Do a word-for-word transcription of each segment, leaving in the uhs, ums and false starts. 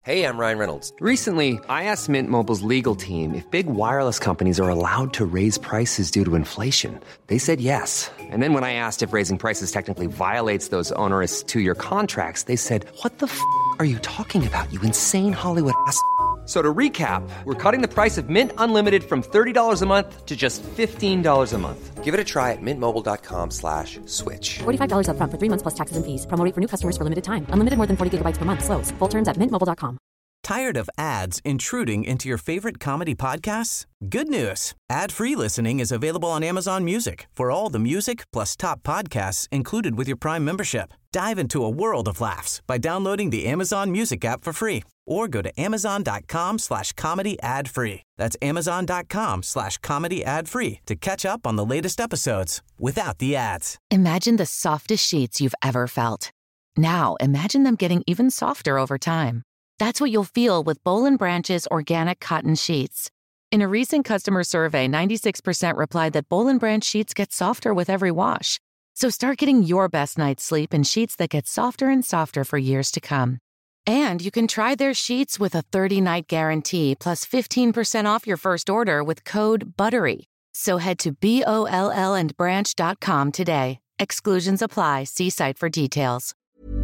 Hey, I'm Ryan Reynolds. Recently, I asked Mint Mobile's legal team if big wireless companies are allowed to raise prices due to inflation. They said yes. And then when I asked if raising prices technically violates those onerous two-year contracts, they said, "What the f*** are you talking about, you insane Hollywood ass?" So to recap, we're cutting the price of Mint Unlimited from thirty dollars a month to just fifteen dollars a month. Give it a try at mintmobile.com slash switch. forty-five dollars up front for three months plus taxes and fees. Promo rate for new customers for limited time. Unlimited more than forty gigabytes per month. Slows full terms at mint mobile dot com. Tired of ads intruding into your favorite comedy podcasts? Good news. Ad-free listening is available on Amazon Music for all the music plus top podcasts included with your Prime membership. Dive into a world of laughs by downloading the Amazon Music app for free or go to amazon.com slash comedy ad free. That's amazon.com slash comedy ad free to catch up on the latest episodes without the ads. Imagine the softest sheets you've ever felt. Now imagine them getting even softer over time. That's what you'll feel with Boll and Branch's organic cotton sheets. In a recent customer survey, ninety-six percent replied that Boll and Branch sheets get softer with every wash. So start getting your best night's sleep in sheets that get softer and softer for years to come. And you can try their sheets with a thirty-night guarantee plus fifteen percent off your first order with code BUTTERY. So head to B O L L and branch dot com today. Exclusions apply. See site for details.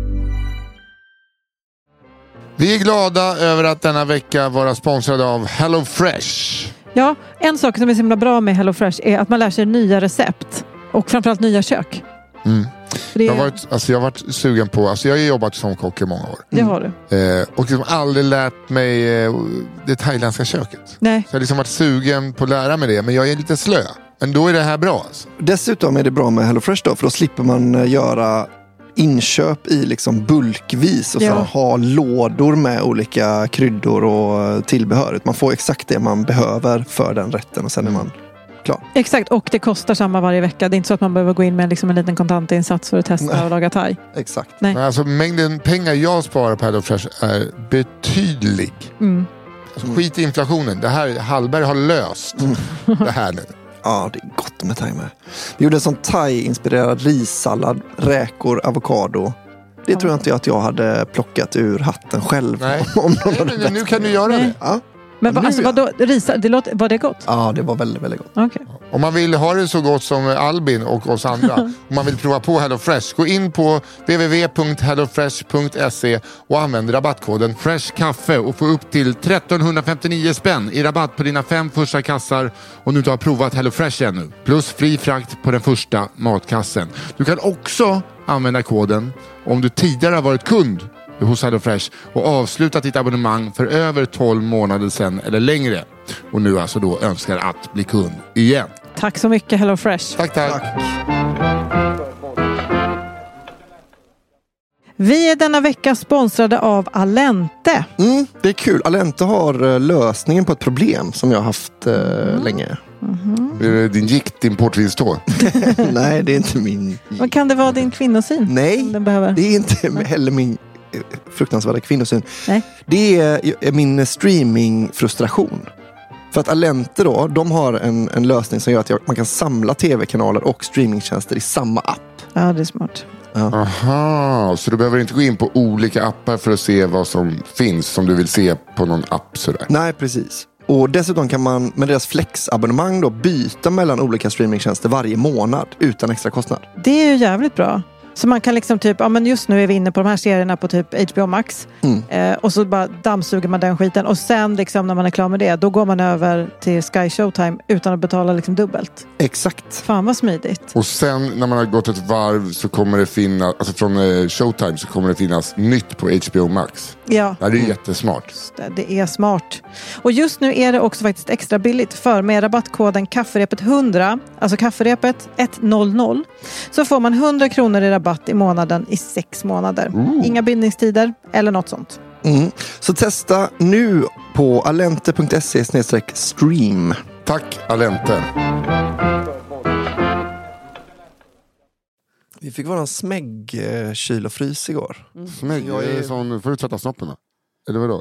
Vi är glada över att denna vecka vara sponsrade av HelloFresh. Ja, en sak som är så himla bra med HelloFresh är att man lär sig nya recept. Och framförallt nya kök. Mm. Det... Jag, har varit, alltså jag har varit sugen på, alltså jag har jobbat som kock i många år. Det har du. Eh, och liksom aldrig lärt mig eh, det thailändska köket. Nej. Så jag har liksom varit sugen på att lära mig det, men jag är lite slö. Men då är det här bra alltså. Dessutom är det bra med HelloFresh då, för då slipper man göra inköp i liksom bulkvis och så ja. ha lådor med olika kryddor och tillbehör. Man får exakt det man behöver för den rätten och sen är man klar. Exakt, och det kostar samma varje vecka. Det är inte så att man behöver gå in med liksom en liten kontantinsats för att testa Nej. och laga thai. Exakt. Nej. Men alltså mängden pengar jag sparar på HelloFresh är betydlig. Mm. Alltså, skit i inflationen. Det här, Hallberg har löst mm. det här nu. Ja, det är gott med thai med. Vi gjorde en sån thai-inspirerad rissallad, räkor, avokado. Det ja. tror jag inte att jag hade plockat ur hatten själv. Nej, om Nej men nu kan du göra Nej. det. Ja. Men va, alltså, vadå, risa, det låter, var det gott? Ja, det var väldigt, väldigt gott. Okay. Om man vill ha det så gott som Albin och oss andra, om man vill prova på HelloFresh, gå in på w w w punkt hellofresh punkt se och använd rabattkoden FRESHKAFFE och få upp till tretton femtionio spänn i rabatt på dina fem första kassar och nu inte har provat HelloFresh ännu. Plus fri frakt på den första matkassen. Du kan också använda koden om du tidigare har varit kund hos HelloFresh och avslutat ditt abonnemang för över tolv månader sedan eller längre. Och nu alltså då önskar att bli kund igen. Tack så mycket HelloFresh. Tack, tack. tack. Vi är denna vecka sponsrade av Allente. Mm, det är kul. Allente har lösningen på ett problem som jag har haft eh, mm. länge. Mm-hmm. Är det din gikt, din portvinstå? Nej, det är inte min. Vad kan det vara din kvinnosyn? Nej, den behöver? Det är inte heller min fruktansvärda kvinnosyn. Nej. Det är min streamingfrustration. För att Allente då, de har en, en lösning som gör att man kan samla tv-kanaler och streamingtjänster i samma app. Ja, det är smart. Ja. Aha, så du behöver inte gå in på olika appar för att se vad som finns som du vill se på någon app sådär? Nej, precis. Och dessutom kan man med deras flexabonnemang då byta mellan olika streamingtjänster varje månad utan extra kostnad. Det är ju jävligt bra. Så man kan liksom typ, ja men just nu är vi inne på de här serierna på typ H B O Max. Mm. Eh, och så bara dammsuger man den skiten. Och sen liksom när man är klar med det, då går man över till Sky Showtime utan att betala liksom dubbelt. Exakt. Fan vad smidigt. Och sen när man har gått ett varv så kommer det finnas, alltså från eh, Showtime så kommer det finnas nytt på H B O Max. Ja. Ja, det är jättesmart. Det, det är smart. Och just nu är det också faktiskt extra billigt för med rabattkoden kafferepet hundra, alltså kafferepet hundra, så får man hundra kronor i rabatt i månaden i sex månader. Ooh. Inga bindningstider eller något sånt. Mm. Så testa nu på allente punkt se slash stream. Tack Allente. Vi fick vara en smägg eh, kyl och frys igår. Mm. Smägg, jag är sån, får du tvätta snoppen då? Eller vadå?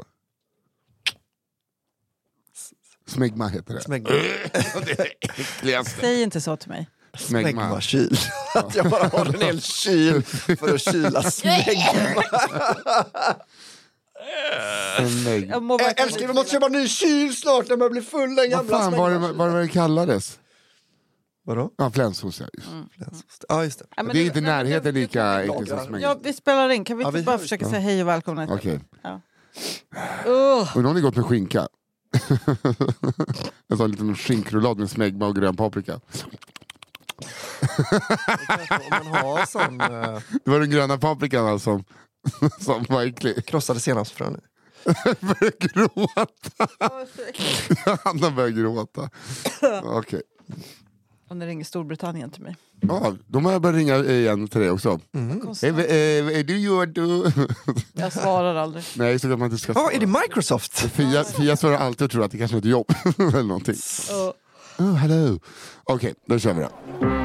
Smäggma heter det. Smäggma. Det är äckligaste. Säg inte så till mig. Smäggma kyl. Att jag bara har en hel kyl för att kyla smäggma. Smeg. Jag mår Jag verkligen älskar, vi måste köpa en ny kyl snart när man blir full. Den Vad gamla fan var det, smängmaskinen. vad var det kallades? Vadå? Ja, flänsås, ja. Just. Flänsås. Ja, just det. Ja, men Det är du- inte nej, men närheten du- lika du- enkelt som smeg. Ja, vi spelar in. Kan vi Ja, inte vi- bara försöka ja. säga hej och välkomna istället? Okej. Ja. Uh. Och någon har gått med skinka. Jag sa en liten skinkrullad med smegma och grön paprika. Om man har sån eh, Det var den gröna paprikan alltså, som, som var äcklig. krossade senapsfrön i. Jag började gråta. Anna började gråta. Okej. Och nu ringer Storbritannien till mig. Ja, de har börjat ringa igen till dig också. Konstigt. Eh, eh, du gör du. Jag svarar aldrig. Nej, så att man inte ska Ja, är det Microsoft? Fia, Fia svarar alltid och tror att det kanske är ett jobb. Eller någonting. Uh. Oh, hello. Okej, då kör vi då.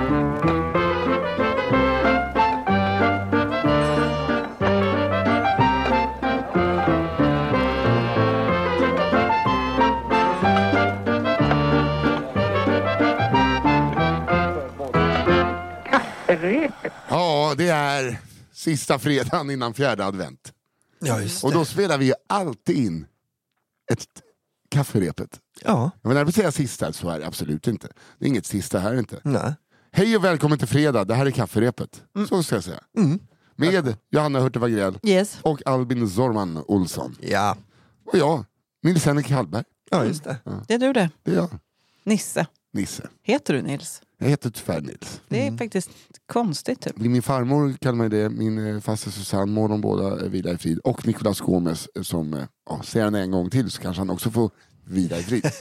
Ja, det är sista fredagen innan fjärde advent. Ja, just Och då spelar vi ju alltid in ett kafferepet. Ja, Men när vi säger sista så är det absolut inte. Det är inget sista här inte. nej. Hej och välkommen till fredag, det här är kafferepet. Så ska jag säga. Mm. Med Johanna Hurtig Wagrell Yes. och Albin Zorman Olsson. Ja, Och jag, Nils Henrik Hallberg. ja just det. Det är du det. Det är jag, Nisse. Nisse. Heter du Nils? Jag heter tyvärr Nils. Det är faktiskt konstigt typ. Min farmor kallar mig det, min eh, faster Susanne, må de båda eh, vila i frid. Och Nicolas Gomes eh, som, eh, ja, säger han en gång till så kanske han också får vila i frid.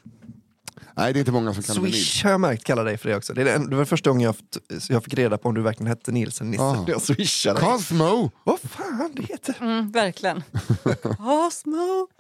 Nej, det är inte många som kallar mig Nils. Swish har jag märkt kallar dig för det också. Det, är det, det var första gången jag, haft, jag fick reda på om du verkligen hette Nils eller Nisse. Ah. Jag swishade dig. Cosmo! Vad fan det heter? Mm, verkligen. Cosmo.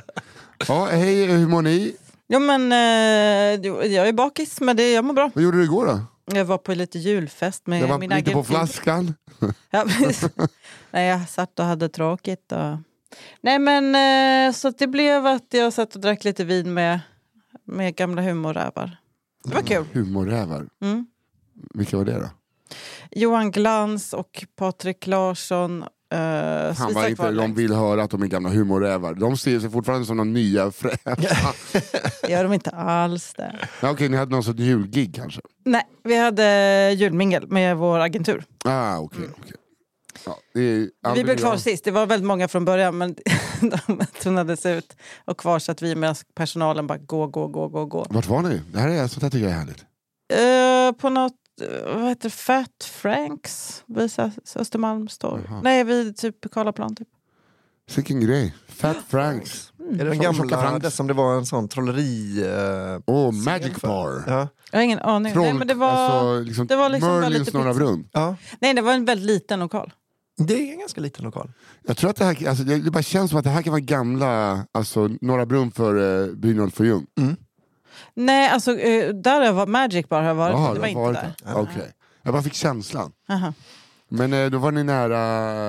Ja, hej, hur mår ni? Ja men eh, jag är bakis men det, jag mår bra. Vad gjorde du igår då? Jag var på lite julfest med Jag var min lite på agentur. flaskan. Ja, nej, jag satt och hade tråkigt. Och... Nej men eh, så att det blev att jag satt och drack lite vin med, med gamla humorrävar. Det var kul. Humorrävar. Mm. Vilka var det då? Johan Glans och Patrik Larsson. Uh, Han var inte, de vill höra att de är gamla humorrävar. De ser sig fortfarande som de nya fräscha. Gör de inte alls det. Ja, okej, ni hade någon sorts julgig kanske? Nej, vi hade julmingel med vår agentur. Ah, okej. Mm. okej. Ja, det är, Vi blev kvar jag- sist. Det var väldigt många från början men de tunnades ut. Och kvar satt vi med personalen bara gå, gå, gå, gå, gå. Vart var ni? Det här är sånt här tycker jag är härligt. Uh, på något, uh, vad heter det? Fat Franks vid Östermalm står. Jaha. Nej, vid typ Karlaplan typ. Vilken grej. Fat Franks. Är det den Tjocka gamla, Franks. det som det var en sån trolleri... Eh, Åh, scen Magic för? Bar. Ja. Jag har ingen aning. Troll, Nej, men det var, alltså, liksom, det var liksom bara Merlins lite Norra pizza. Brunn. ja, Nej, det var en väldigt liten lokal. det är en ganska liten lokal. Jag tror att det här, alltså, det, det bara känns som att det här kan vara gamla, alltså Norra Brunn för uh, Brynolf för Ljung. Nej, alltså uh, där jag var Magic Bar har jag varit. Jaha, det var inte varit där. det. Okej. Jag bara fick känslan. Aha. Men eh, då var ni nära,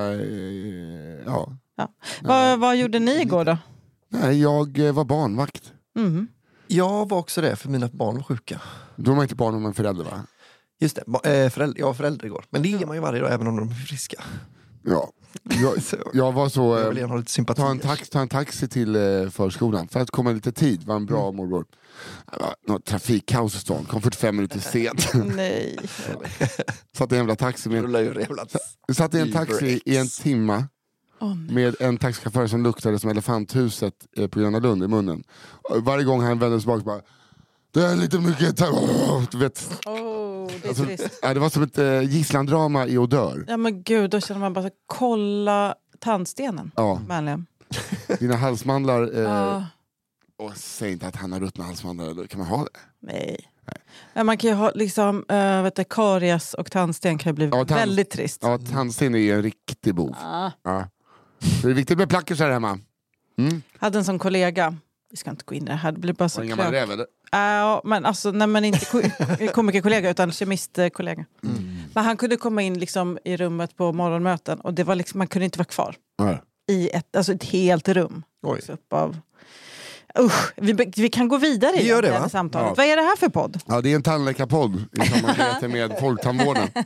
eh, ja. Ja. Vad, vad gjorde ni igår då? Nej, jag eh, var barnvakt. Mm. Jag var också det, för mina barn var sjuka. Då var man inte barn om en förälder va? Just det, ba- eh, förälder, jag var förälder igår. Men det är man ju varje dag, även om de är friska. Ja. Jag, Så, jag var så, jag vill eh, gärna ha lite sympati. ta, en tax, ta en taxi till eh, förskolan för att komma lite tid, var en bra Mm. morbror. Det var något trafikkaos i stan, kom fyrtiofem minuter sent. Nej. Satt i en jävla taxi med, Rullar ju jävla... jag satt i en taxi i en timma Oh, nej. med en taxichaufför som luktade som elefanthuset eh, på Gröna Lund i munnen. Och varje gång han vände sig bak bara, det är lite mycket, ta- oh, du vet. Oh, det är Alltså, trist. ja, det var som ett eh, gisslandrama i odör. Ja men gud, då känner man bara så, kolla tandstenen. Ja, Vänligen. dina halsmandlar, eh, Ja. och säg inte att han har ruttna halsmandlar, då kan man ha det? Nej. Ja, man kan ju ha liksom, äh, vet du, karies och tandsten kan ju bli Ja, tand- väldigt trist. Ja, tandsten är en riktig bov. Ah. Ja. Så det är viktigt med plackers här hemma. Mm. Hade en sån kollega, vi ska inte gå in i det här, det blir bara så Var en gammal klök. räv eller? Ja, men alltså, nej, men inte ko- komikerkollega utan kemistkollega. Mm. Men han kunde komma in liksom i rummet på morgonmöten och det var liksom, man kunde inte vara kvar Ja. i ett, alltså ett helt rum. Oj. Så upp av Usch, vi, vi kan gå vidare Vi i gör det, det här va? samtalet. Ja. Vad är det här för podd? Ja, det är en tandläkarpodd i samarbete med Folktandvården. uh,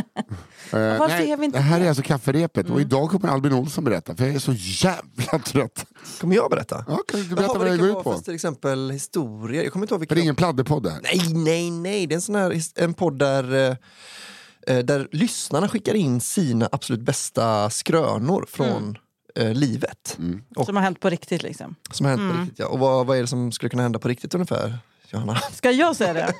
Varför är vi inte det här det? är alltså kafferepet och idag kommer Albin Olsson berätta för jag är så jävla trött. Kommer jag berätta? Ja, kan du Jaha, berätta vad det det kan går vara ut på? fast till exempel historia. Jag kommer inte ihåg För vilken... det är ingen pladderpodd där. Nej, nej, nej. Det är en sån här his- en podd där, eh, där lyssnarna skickar in sina absolut bästa skrönor från eh, livet. Och, Som har hänt på riktigt liksom. som har hänt på riktigt, ja. Och vad, vad är det som skulle kunna hända på riktigt ungefär, Johanna? Ska jag säga det?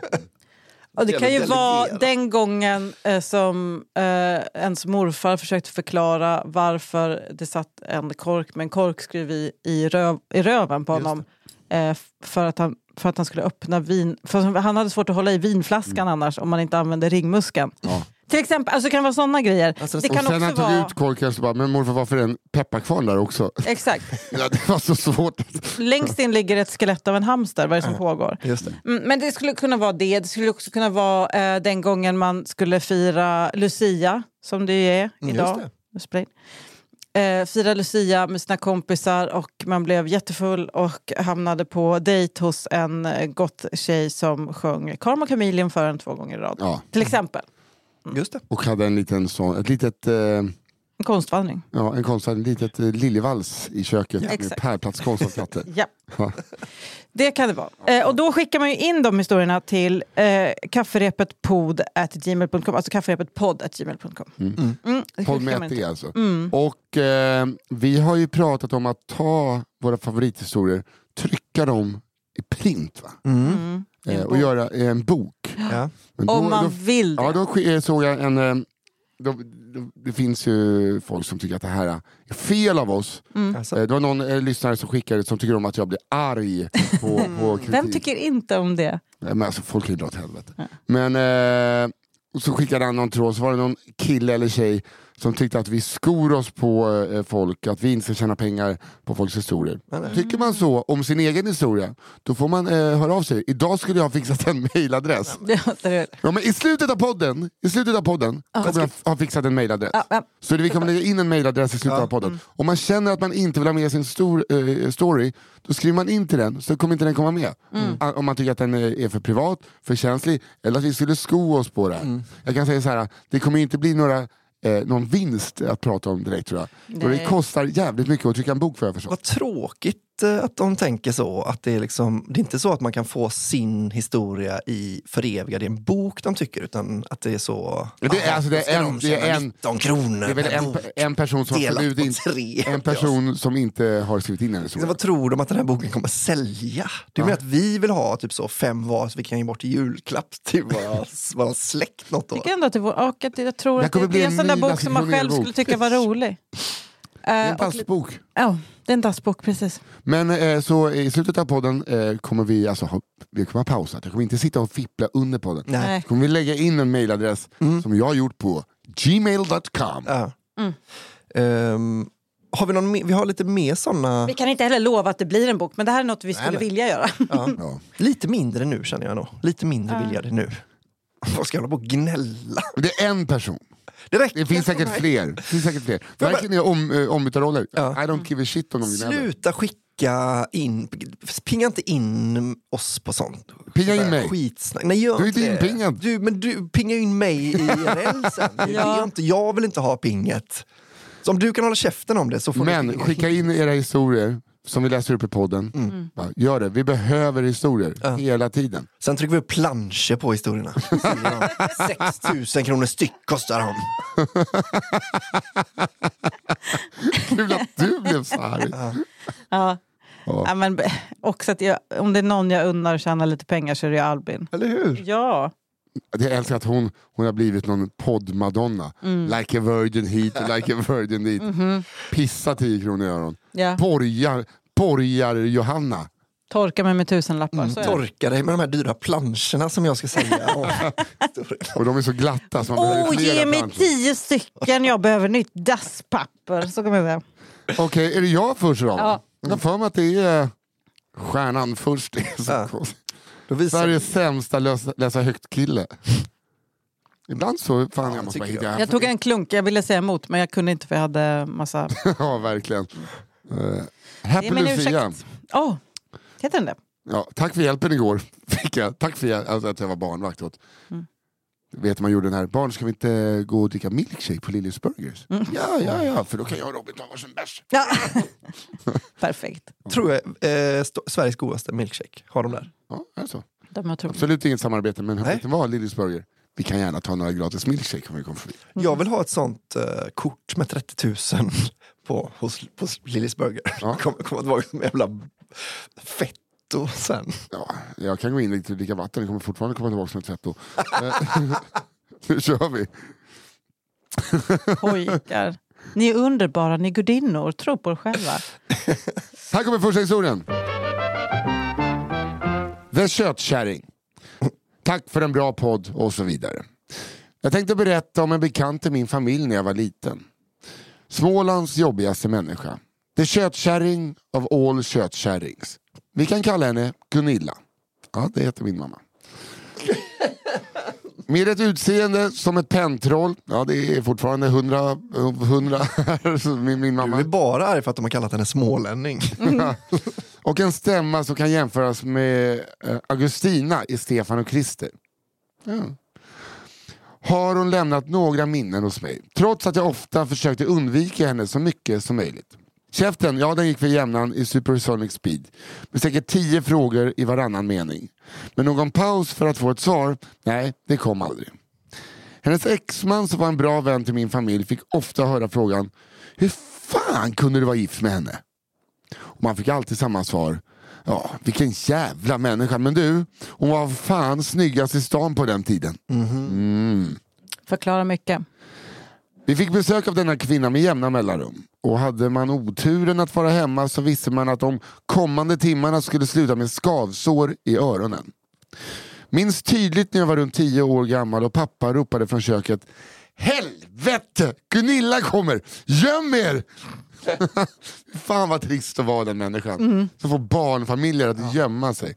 Ja, det kan ju Delegera. vara den gången eh, som eh, ens morfar försökte förklara varför det satt en kork med en korkskruv i, i, röv, i röven på honom. Eh, för, att han, för att han skulle öppna vin. För han hade svårt att hålla i vinflaskan Mm. annars om man inte använde ringmuskeln. Ja. Till exempel, alltså det kan vara sådana grejer. Alltså, det och kan Och sen också han tog vara... ut korken så bara, men morfar varför är det en pepparkvarn där också? Exakt. Ja, det var så svårt. Längst in ligger ett skelett av en hamster. Vad är det som pågår? Just det. Mm, men det skulle kunna vara det. Det skulle också kunna vara eh, den gången man skulle fira Lucia, som det är Mm, idag. just Det. Eh, fira Lucia med sina kompisar och man blev jättefull och hamnade på dejt hos en eh, gott tjej som sjöng Karma Chameleon för en två gånger i rad. Ja. Till exempel. Just det. Och hade en liten sån, ett litet, eh, En konstvandring. ja en konstant, ett litet eh, liljevals i köket med Exakt. pärlplats konstkatter. Ja. Ja. Det kan det vara. Eh, och då skickar man ju in de historierna till eh, kafferepetpod at gmail punkt com. Alltså kafferepetpodd at gmail punkt com. Mm. Mm, det Podd skickar med man ett in. E alltså. Mm. Och eh, vi har ju pratat om att ta våra favorithistorier, trycka dem i print va? Mm. Eh, En och bok. göra eh, en bok. Ja. Men Om man då, vill det. ja, då sk- såg jag en... eh, Då, då, det finns ju folk som tycker att det här är fel av oss. Alltså. Eh, Det var någon eh, lyssnare som skickade som tycker om att jag blir arg på, på kritik. Vem tycker inte om det? Nej, men alltså, folk kan ju dra åt helvete. Men eh, och så skickade han någon tråd, så var det någon kille eller tjej som tyckte att vi skor oss på eh, folk, att vi inte ska tjäna pengar på folks historier. nej. Tycker man så om sin egen historia, då får man eh, höra av sig. Idag skulle jag ha fixat en mailadress. Ja, det är det. Ja, men i slutet av podden, i slutet av podden kommer jag ha fixat en mailadress. Ja, ja. Så vi kommer lägga in en mailadress i slutet Ja. av podden. Om man känner att man inte vill ha med sin stor, eh, story, då skriver man in till den, så kommer inte den komma med. Ah, Om man tycker att den är är för privat, för känslig, eller att vi skulle sko oss på det här. Jag kan säga så här, det kommer inte bli några Eh, någon vinst att prata om direkt tror jag. Och det Nej. kostar jävligt mycket att trycka en bok för jag förstår. Vad tråkigt eh, att de tänker så. Att det, är liksom, det är inte så att man kan få sin historia i förevigad i en bok de tycker, utan att det är så... Det är, "Aha, alltså, det då ska är de en, det tjäna är en, nitton kronor det är väl per en, bok." en person som Delat absolut på inte, tre. en person som inte har skrivit in en Så historia. vad tror de att den här boken kommer sälja? Du menar att vi vill ha typ så fem var så vi kan ge bort i julklapp till våra, våra släkt något Jag år? tycker ändå att det, var, och att jag tror Det att kommer det, bli det är en en sån där ny bok som man Lasse själv Kronér-bok. skulle tycka var rolig. Det är en Eh, och, dassbok. ja, det är en dassbok, precis. Men eh, så i slutet av podden eh, kommer vi alltså ha, vi kommer ha pausat. Jag kommer inte sitta och fippla under podden. Nej. Nej. Kommer vi lägga in en mailadress som jag har gjort på gmail dot com. Ja. Ehm, har vi, någon, me- vi har lite mer sådana, Vi kan inte heller lova att det blir en bok, men det här är något vi skulle nej. vilja göra. ja. Ja. Lite mindre nu känner jag nog. Lite mindre vill jag det nu. Vad ska jag hålla på och gnälla? Det är en person. Det räcker Det finns för säkert mig. fler. Det finns säkert fler. jag Verkligen är om, eh, ombytta roller. Ja. I don't give a shit om de gnäller. Sluta skicka in, pinga inte in oss på sånt. Pinga in mig. Skitsnack. Nej, gör Du är inte inte det. inpingad. Du, men du pingar in mig i I R L sen. Det är Ja. det jag, inte, jag vill inte ha pinget. Så om du kan hålla käften om det så får Men du pinga. skicka in era historier som vi läser upp i podden. Mm. Bara, gör det. Vi behöver historier hela tiden. Sen trycker vi upp planscher på historierna. sex tusen kronor styck kostar de. Kul att du blev så här. Ja. Ja. Ja, men be- också att jag, om det är någon jag unnar att tjäna lite pengar så är det ju Albin. Eller hur? Ja. Jag älskar att hon, hon har blivit någon podd-madonna. Like a virgin hit, like a virgin dit. Pissa tio kronor i öron. Ja. Borgar, borgar Johanna. Torka mig med tusenlappar. Så är det. Torka dig med de här dyra planscherna som jag ska säga. om historien. Och de är så glatta så man behöver Åh, flera ge mig planscher. tio stycken. Jag behöver nytt dasspapper. Så kommer jag säga. Okej, är det jag först då? Ja. Jag har för mig att det är stjärnan först. Det är så Ja. konstigt. Då visar Sveriges sämsta läsa, läsa högt kille. Ibland så, fan jag måste bara tycker hitta. Jag tog en klunk, jag ville säga emot men jag kunde inte för jag hade massa... Ja, verkligen. Uh, Det Happy är min Lucia. ursäkt. Åh, Heter den det? Ja, tack för hjälpen igår. Fick jag. Tack för hjäl- alltså, att jag var barnvakt åt. Mm. Vet man gjorde den här, barn ska vi inte gå och dricka milkshake på Lillys Burgers? Mm. Ja, ja, ja, för då kan jag och Robin ta varsin bärs. Ja. Perfekt. Tror jag, eh, st- Sveriges godaste milkshake. Har de där? Ja, alltså. De absolut inget samarbete, men hur det var Lillys Burger. Vi kan gärna ta några gratis milkshake om vi kommer förbi. Mm. Jag vill ha ett sånt eh, kort med trettio tusen på, hos, på Lillys Burger. Ja. Kommer kom tillbaka som jävla fetto sen. Ja, jag kan gå in lite och dricka vatten. Det kommer fortfarande komma tillbaka som ett fetto. Nu kör vi. Pojkar. Ni är underbara, ni är gudinnor. Tro på er själva. Här kommer första historien. The Köttkärring. Tack för en bra podd och så vidare. Jag tänkte berätta om en bekant i min familj när jag var liten. Smålands jobbigaste människa. The Köttkärring of all köttkärrings. Vi kan kalla henne Gunilla. Ja, det heter min mamma. Med ett utseende som ett pentroll. Ja, det är fortfarande hundra, hundra min, min mamma. Du är bara arg för att de har kallat henne smålänning. Mm. Och en stämma som kan jämföras med Augustina i Stefan och Krister. Ja. Har hon lämnat några minnen hos mig. Trots att jag ofta försökte undvika henne så mycket som möjligt. Käften, ja den gick för jämnan i Supersonic Speed. Med säkert tio frågor i varannan mening. Men någon paus för att få ett svar, nej det kom aldrig. Hennes exman som var en bra vän till min familj fick ofta höra frågan: hur fan kunde du vara gift med henne? Och man fick alltid samma svar: ja, vilken jävla människa. Men du, hon var fan snyggast i stan på den tiden. Mm-hmm. Mm. Förklara mycket. Vi fick besök av denna kvinna med jämna mellanrum. Och hade man oturen att vara hemma så visste man att de kommande timmarna skulle sluta med skavsår i öronen. Minns tydligt när jag var runt tio år gammal och pappa ropade från köket: helvete, Gunilla kommer, göm er! Fan vad trist att vara den människan mm. som får barnfamiljer att ja. gömma sig.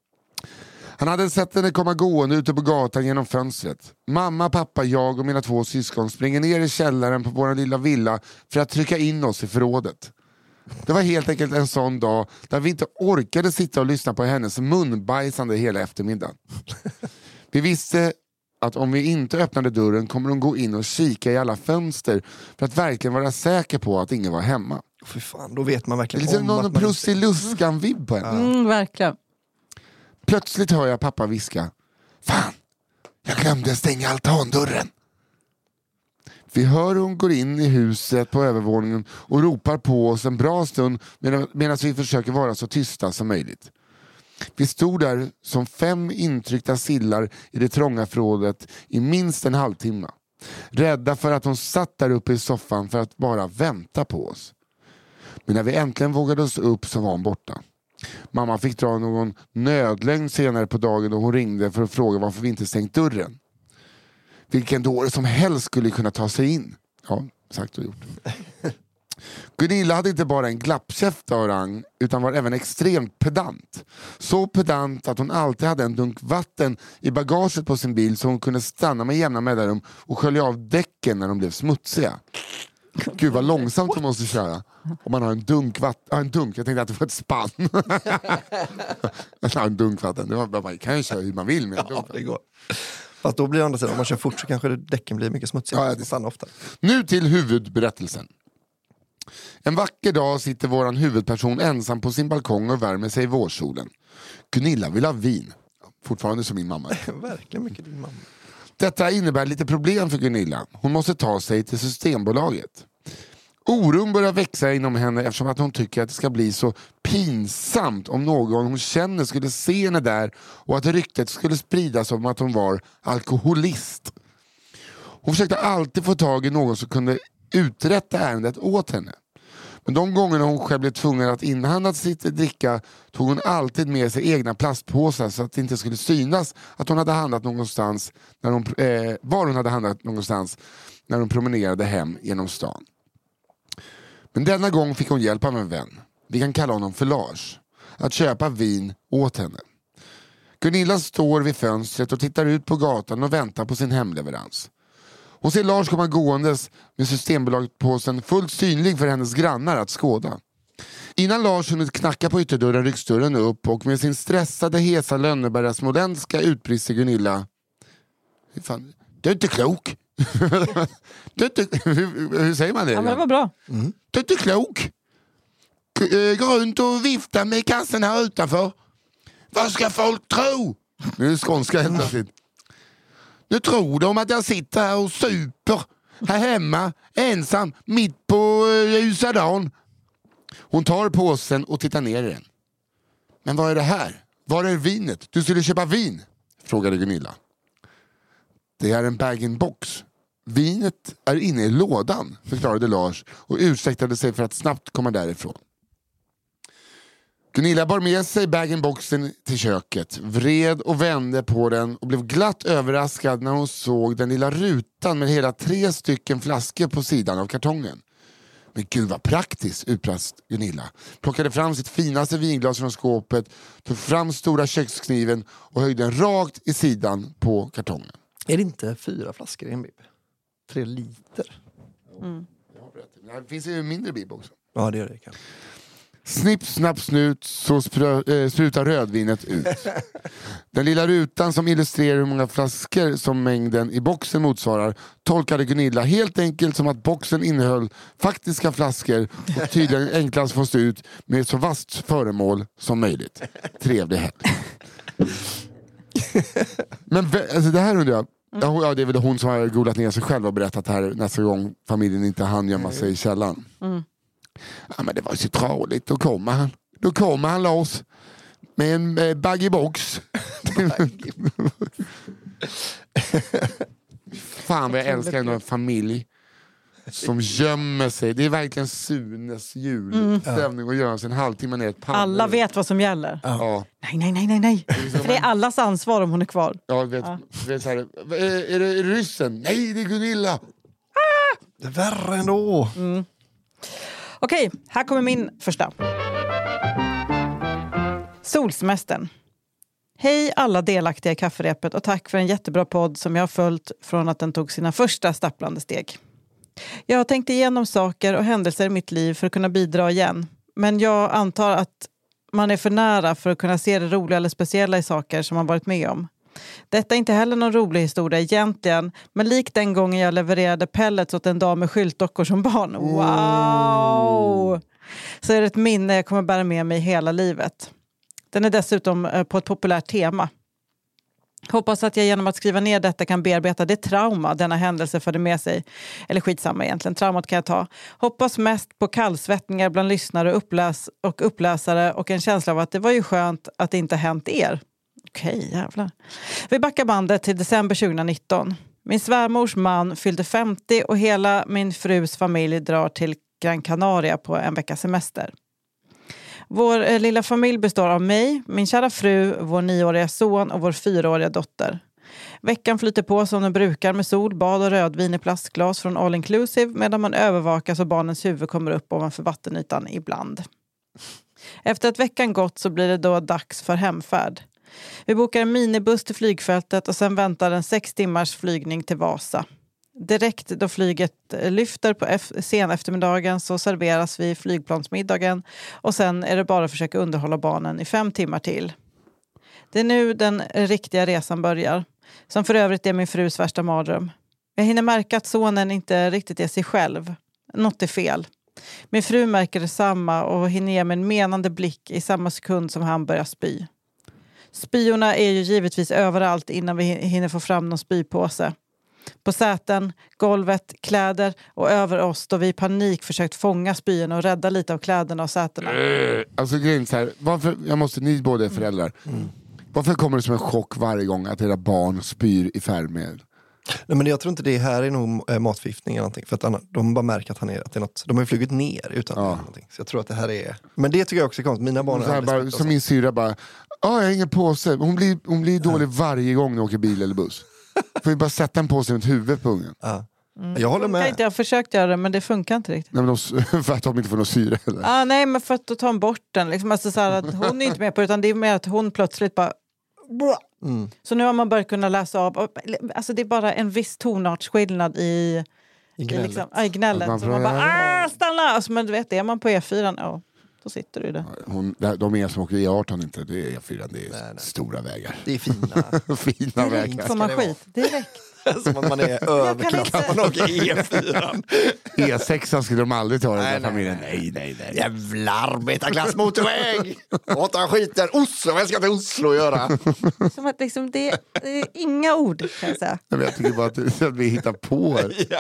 Han hade sett henne komma gående ute på gatan genom fönstret. Mamma, pappa, jag och mina två syskon springer ner i källaren på vår lilla villa för att trycka in oss i förrådet. Det var helt enkelt en sån dag där vi inte orkade sitta och lyssna på hennes munbajsande hela eftermiddagen. Vi visste att om vi inte öppnade dörren kommer hon gå in och kika i alla fönster för att verkligen vara säker på att ingen var hemma. Fy fan, då vet man verkligen det är om någon att man prussiluskan-vibb på henne. Mm, verkligen. Plötsligt hör jag pappa viska: fan, jag glömde stänga altandörren. Vi hör hon går in i huset på övervåningen och ropar på oss en bra stund medan vi försöker vara så tysta som möjligt. Vi stod där som fem intryckta sillar i det trånga förrådet i minst en halvtimme. Rädda för att hon satt där uppe i soffan för att bara vänta på oss. Men när vi äntligen vågade oss upp så var hon borta. Mamma fick dra någon nödlögn senare på dagen då hon ringde för att fråga varför vi inte stängt dörren. Vilken dåre som helst skulle kunna ta sig in. Ja, sagt och gjort. Gunilla hade inte bara en glappkäft av rang utan var även extremt pedant. Så pedant att hon alltid hade en dunk vatten i bagaget på sin bil så hon kunde stanna med jämna mellanrum och skölja av däcken när de blev smutsiga. Gud vad långsamt hon måste köra. Om man har en dunk vatten. Ah, en dunk, jag tänkte att det var ett spann. En dunk vatten. Det var bara, man kan ju köra hur man vill med en dunk. Ja, det går. Fast då blir det andra sidan, om man kör fort så kanske däcken blir mycket smutsiga. Ja, det stannar ofta. Nu till huvudberättelsen. En vacker dag sitter våran huvudperson ensam på sin balkong och värmer sig i vårsolen. Gunilla vill ha vin. Fortfarande som min mamma. Verkligen mycket din mamma. Detta innebär lite problem för Gunilla. Hon måste ta sig till Systembolaget. Oron börjar växa inom henne eftersom att hon tycker att det ska bli så pinsamt om någon hon känner skulle se henne där och att ryktet skulle spridas om att hon var alkoholist. Hon försökte alltid få tag i någon som kunde uträtta ärendet åt henne. Men de gångerna hon själv blev tvungen att inhandla sitt dricka tog hon alltid med sig egna plastpåsar så att det inte skulle synas att hon hade handlat någonstans när hon, eh, var hon hade handlat någonstans när hon promenerade hem genom stan. Men denna gång fick hon hjälp av en vän. Vi kan kalla honom för Lars. Att köpa vin åt henne. Gunilla står vid fönstret och tittar ut på gatan och väntar på sin hemleverans. Hon ser Lars komma gåendes med Systembolagspåsen fullt synlig för hennes grannar att skåda. Innan Lars hunnit knacka på ytterdörren rycks dörren upp och med sin stressade, hesa Lönneberga småländska utbrister Gunilla. Fan, du är inte klok. du är inte, hur, hur säger man det? Ja, men det var bra. Mm. Du är inte klok. Gå runt och vifta med kassen här utanför. Vad ska folk tro? Nu är det skånska helt plötsligt. Nu tror de att jag sitter här och super. Här hemma, ensam, mitt på ljusa dagen. Hon tar påsen och tittar ner i den. Men vad är det här? Var är vinet? Du skulle köpa vin, frågade Gunilla. Det är en bag-in-box. Vinet är inne i lådan, förklarade Lars och ursäktade sig för att snabbt komma därifrån. Gunilla bar med sig bag-in-boxen till köket, vred och vände på den och blev glatt överraskad när hon såg den lilla rutan med hela tre stycken flaskor på sidan av kartongen. Men gud vad praktiskt, utbrast Gunilla. Plockade fram sitt finaste vinglas från skåpet, tog fram stora kökskniven och höjde den rakt i sidan på kartongen. Är det inte fyra flaskor i en bib? Tre liter? Mm. Det finns ju en mindre bib också. Ja, det gör det kanske. Snipp, snapp, snut så sprö, äh, sprutar rödvinet ut. Den lilla rutan som illustrerar hur många flaskor som mängden i boxen motsvarar tolkade Gunilla helt enkelt som att boxen innehöll faktiska flaskor och tydligen enklast få stå ut med ett så vasst föremål som möjligt. Trevlig helg. Men alltså, det här undrar jag. Ja, det är väl hon som har golat ner sig själv och berättat det här nästa gång familjen inte hann gömma sig i källaren. Mm. Ja, men det var så tradigt. Då kommer han. Då kommer han Lars. Med en eh, baggy-box. Fan vad jag älskar ändå en familj som gömmer sig. Det är verkligen Sunes julstämning mm. och göra sig en halvtimme ner ett pannor. Alla vet vad som gäller. Ja. Nej, nej, nej, nej, nej. För det är allas ansvar om hon är kvar. Ja, vet, ja. Vet så här, är, är det ryssen? Nej, det är Gunilla. Ah! Det är värre ändå. Mm. Okej, här kommer min första. Solsemestern. Hej alla delaktiga i kafferepet och tack för en jättebra podd som jag har följt från att den tog sina första stapplande steg. Jag har tänkt igenom saker och händelser i mitt liv för att kunna bidra igen. Men jag antar att man är för nära för att kunna se det roliga eller speciella i saker som man varit med om. Detta är inte heller någon rolig historia egentligen, men likt den gången jag levererade pellets åt en dam med skyltdockor som barn. Wow! Så är det ett minne jag kommer bära med mig hela livet. Den är dessutom på ett populärt tema. Hoppas att jag genom att skriva ner detta kan bearbeta det trauma denna händelse förde med sig. Eller skitsamma egentligen, traumat kan jag ta. Hoppas mest på kallsvettningar bland lyssnare och, uppläs- och uppläsare och en känsla av att det var ju skönt att det inte hänt er. Okej, jävlar. Vi backar bandet till december tjugonitton. Min svärmors man fyllde femtio och hela min frus familj drar till Gran Canaria på en veckas semester. Vår eh, lilla familj består av mig, min kära fru, vår nioåriga son och vår fyraåriga dotter. Veckan flyter på som den brukar med sol, bad och rödvin i plastglas från All Inclusive medan man övervakar så barnens huvud kommer upp ovanför vattenytan ibland. Efter att veckan gått så blir det då dags för hemfärd. Vi bokar en minibuss till flygfältet och sen väntar en sex timmars flygning till Vasa. Direkt då flyget lyfter på F- sen eftermiddagen så serveras vi flygplansmiddagen och sen är det bara att försöka underhålla barnen i fem timmar till. Det är nu den riktiga resan börjar, som för övrigt är min frus värsta mardröm. Jag hinner märka att sonen inte riktigt är sig själv. Något är fel. Min fru märker detsamma och hinner ge mig en menande blick i samma sekund som han börjar spy. Spyorna är ju givetvis överallt innan vi hinner få fram någon spypåse. På säten, golvet, kläder och över oss då vi i panik försökt fånga spyorna och rädda lite av kläderna och sätena. Äh, alltså grejen så här, varför, jag måste, ni båda är föräldrar. Mm. Varför kommer det som en chock varje gång att era barn spyr i färgmedel? Nej, men jag tror inte det här är nog äh, matförgiftning eller någonting. För att annars, de bara märker att, han är, att det är något. De har ju flugit ner utan ja. någonting. Så jag tror att det här är... Men det tycker jag också är konstigt. Mina barn är bara, som min syra bara, ja jag har ingen påse. Hon blir, hon blir dålig ja. varje gång när jag åker bil eller buss. Får vi bara sätta en påse runt huvudet på ungen. Ja. Mm. Jag håller med. Jag har försökt göra det men det funkar inte riktigt. Nej, men de, för att de inte får någon syre eller? Ah, nej men för att ta bort den. Liksom, alltså, så här, att hon är inte med på det utan det är mer att hon plötsligt bara... Mm. Så nu har man börjat kunna läsa av. Alltså det är bara en viss tonartsskillnad i... I gnället. I, liksom, i gnället. Man, så man bara, ah, stanna! Alltså, men du vet, är man på E fyra, ja, Då sitter du där. Hon, de är som åker E arton inte, det är E fyra, det är nej, nej. stora vägar. Det är fina. fina vägar. Får man skit? Direkt. Som att man är överklass. Kan man åka E fyra. E sex skulle de aldrig ta den nej, där familjen. Nej, nej, nej. Jävla arbetarklassmotorväg! Åtta skiten. Oslo, vad ska till Oslo göra? Som att liksom det, det är inga ord, kan jag säga. Jag tycker bara att, att vi hittar på här. Ja.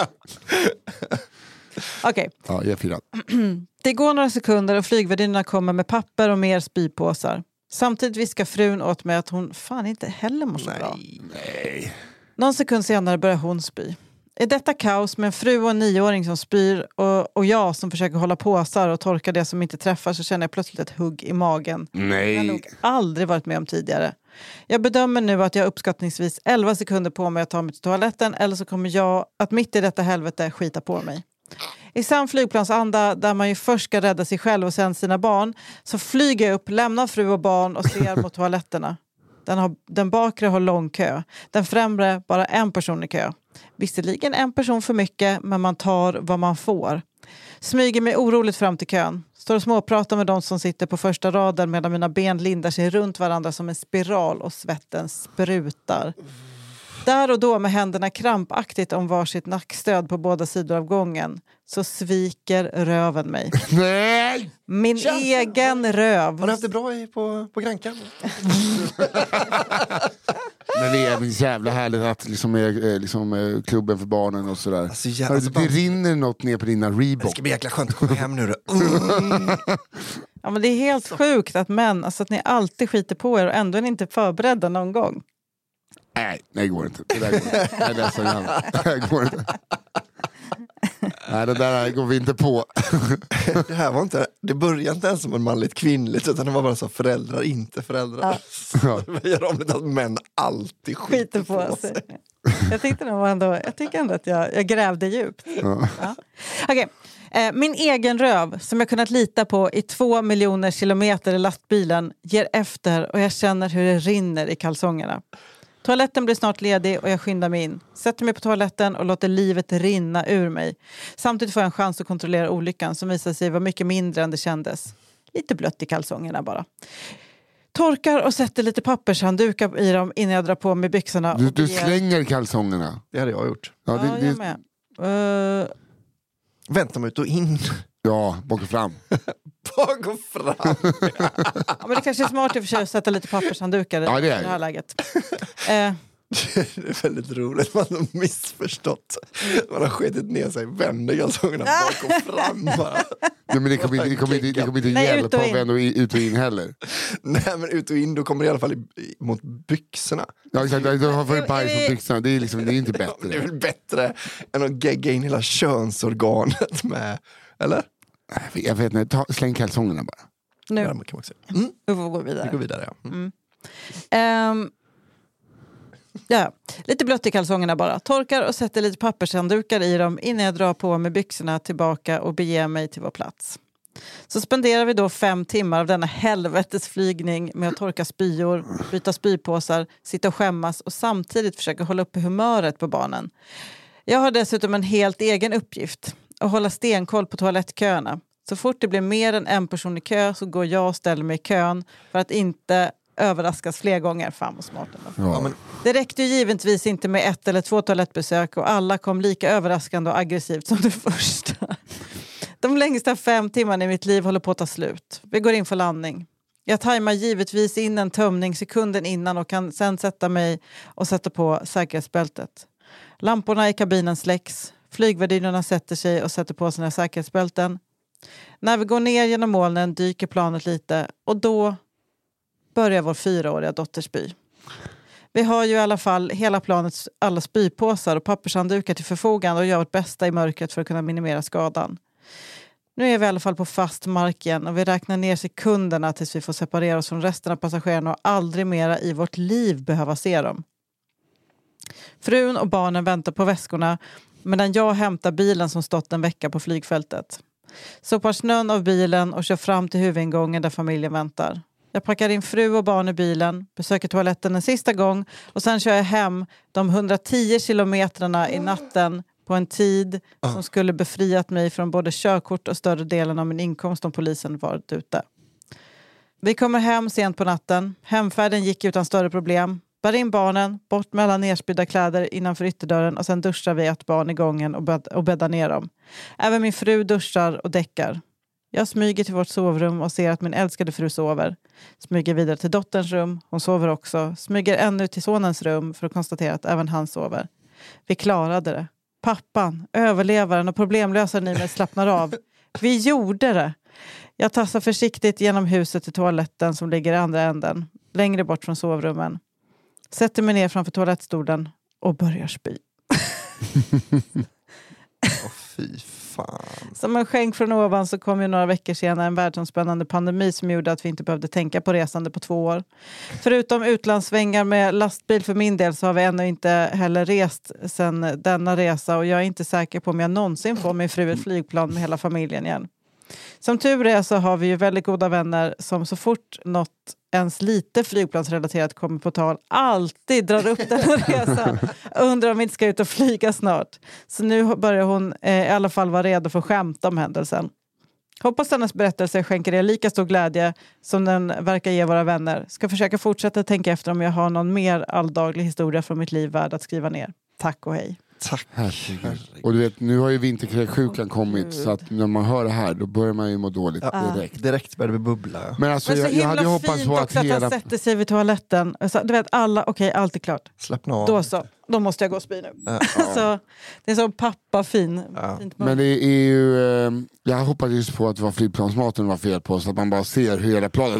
Okej. Ja, E fyra. Det går några sekunder och flygvärdinnorna kommer med papper och mer spypåsar. Samtidigt viskar frun åt mig att hon fan inte heller mår så bra. Nej. Någon sekund senare börjar hon spy. I detta kaos med en fru och en nioåring som spyr och, och jag som försöker hålla påsar och torka det som inte träffar, så känner jag plötsligt ett hugg i magen. Nej. Jag har nog aldrig varit med om tidigare. Jag bedömer nu att jag har uppskattningsvis elva sekunder på mig att ta mig till toaletten, eller så kommer jag att mitt i detta helvete skita på mig. I sann flygplansanda, där man ju först ska rädda sig själv och sen sina barn, så flyger jag upp, lämnar fru och barn och ser mot toaletterna. Den, har, den bakre har lång kö. Den främre bara en person i kö. Visserligen en person för mycket, men man tar vad man får. Smyger mig oroligt fram till kön. Står och småpratar med de som sitter på första raden medan mina ben lindar sig runt varandra som en spiral och svetten sprutar. Där och då med händerna krampaktigt om varsitt nackstöd på båda sidor av gången, så sviker röven mig. Nej! Min Känns egen det. röv. Har du haft det bra i, på, på Grankan? Men det är jävla härligt att liksom är, liksom, klubben för barnen och sådär. Alltså, ja, alltså, det bara... rinner något ner på dina Reebok. Det ska bli jäkla skönt att komma hem nu då. Mm. Ja, men det är helt sjukt att män, alltså att ni alltid skiter på er och ändå är ni inte förberedda någon gång. Nej, det går inte. Det där går inte. Nej, det, är så jävla. Det går inte. Nej, det där går vi inte på. Det här var inte, det började inte ens som en manligt kvinnligt, utan det var bara så föräldrar, inte föräldrar. Ja. Vi gör om det att män alltid skiter, Skiter på, på sig. sig. Jag tyckte nog ändå, jag tycker ändå att jag, jag grävde djupt. Ja. Ja. Okej. Eh, min egen röv, som jag kunnat lita på i två miljoner kilometer i lastbilen, ger efter och jag känner hur det rinner i kalsongerna. Toaletten blir snart ledig och jag skyndar mig in. Sätter mig på toaletten och låter livet rinna ur mig. Samtidigt får jag en chans att kontrollera olyckan som visar sig vara mycket mindre än det kändes. Lite blött i kalsongerna bara. Torkar och sätter lite pappershanddukar i dem innan jag drar på mig byxorna. Du, och du beger... slänger kalsongerna. Det hade jag gjort. Ja, det, Ja, jag med. Uh... Vänta mig ut och in. ja bak och fram. Bak och fram. Ja, men det kanske är smart i och för sig att sätta lite pappershanddukar Ja, det är i det här läget. Eh, Det är väldigt roligt, man har missförstått. Man har skitit ner sig, vänder kalsongerna bak och fram bara. Nej, men det kommer inte, det kommer inte, det kommer inte Nej, hjälpa ut och att in. vända ut och in heller. Nej, men ut och in, då kommer det i alla fall i, mot byxorna. Ja, exakt, du har fått bajs på byxorna. Det är, liksom, det är inte Ja, men det är bättre. väl bättre än att gegga in hela könsorganet med, eller? Jag vet inte, ta, släng kalsongerna bara. nu, Ja, kan man säga. Mm, nu får vi gå vi vidare. går vidare, ja. Mm. Ehm, ja, lite blött i kalsongerna bara. Torkar och sätter lite pappershanddukar i dem innan jag drar på med byxorna tillbaka och beger mig till vår plats. Så spenderar vi då fem timmar av denna helvetes flygning med att torka spyor, byta spypåsar, sitta och skämmas och samtidigt försöka hålla uppe humöret på barnen. Jag har dessutom en helt egen uppgift, att hålla stenkoll på toalettköerna. Så fort det blir mer än en person i kö så går jag och ställer mig i kön för att inte överraskas fler gånger. Fan vad smart ändå. Ja. Det räckte ju givetvis inte med ett eller två toalettbesök och alla kom lika överraskande och aggressivt som det första. De längsta fem timmarna i mitt liv håller på att ta slut. Vi går in för landning. Jag tajmar givetvis in en tömning sekunden innan och kan sen sätta mig och sätta på säkerhetsbältet. Lamporna i kabinen släcks. Flygvärdinnorna sätter sig och sätter på sina säkerhetsbälten. När vi går ner genom molnen dyker planet lite och då börjar vår fyraåriga dotter spy. Vi har ju i alla fall hela planets alla spypåsar och pappershanddukar till förfogande och gör vårt bästa i mörkret för att kunna minimera skadan. Nu är vi i alla fall på fast mark igen och vi räknar ner sekunderna tills vi får separera oss från resten av passagerarna och aldrig mera i vårt liv behöva se dem. Frun och barnen väntar på väskorna medan jag hämtar bilen som stått en vecka på flygfältet. Sopar snön av bilen och kör fram till huvudingången där familjen väntar. Jag packar in fru och barn i bilen, besöker toaletten en sista gång och sen kör jag hem de hundratio kilometrarna i natten på en tid ah. som skulle befriat mig från både körkort och större delen av min inkomst om polisen varit ute. Vi kommer hem sent på natten. Hemfärden gick utan större problem. Bär in barnen, bort med alla nerspydda kläder innanför ytterdörren och sen duschar vi ett barn i gången och, bädd- och bäddar ner dem. Även min fru duschar och däckar. Jag smyger till vårt sovrum och ser att min älskade fru sover. Smyger vidare till dotterns rum, hon sover också. Smyger ännu till sonens rum för att konstatera att även han sover. Vi klarade det. Pappan, överlevaren och problemlösaren i mig slappnar av. Vi gjorde det. Jag tassar försiktigt genom huset till toaletten som ligger i andra änden. Längre bort från sovrummen. Sätter mig ner framför toalettstolen och börjar spy. Åh, fy fan. Som en skänk från ovan så kom ju några veckor senare en världsomspännande pandemi som gjorde att vi inte behövde tänka på resande på två år. Förutom utlandssvängar med lastbil för min del så har vi ännu inte heller rest sedan denna resa och jag är inte säker på om jag någonsin får min fru ett flygplan med hela familjen igen. Som tur är så har vi ju väldigt goda vänner som så fort något ens lite flygplansrelaterat kommer på tal alltid drar upp den här resan. Undrar om vi inte ska ut och flyga snart. Så nu börjar hon eh, i alla fall vara redo för att skämta om händelsen. Hoppas hennes berättelse skänker er lika stor glädje som den verkar ge våra vänner. Ska försöka fortsätta tänka efter om jag har någon mer alldaglig historia från mitt liv värd att skriva ner. Tack och hej. Tack. Herregud. Och du vet, nu har ju vinterkräksjukan kommit så att när man hör det här då börjar man ju må dåligt ja, direkt. Direkt börjar det bubbla. Men alltså Men så jag, jag hade himla hoppats fint på att också att hela... han sätter sig vid toaletten. Så, du vet alla, okej okay, allt är klart. Slappna av. Då så, då måste jag gå och spy nu. Ja. Så, det är så pappa fin. Ja. Fint Men det är ju... Eh, jag hoppades just på att det var flygplansmaten var fel på så att man bara ser hur hela planet...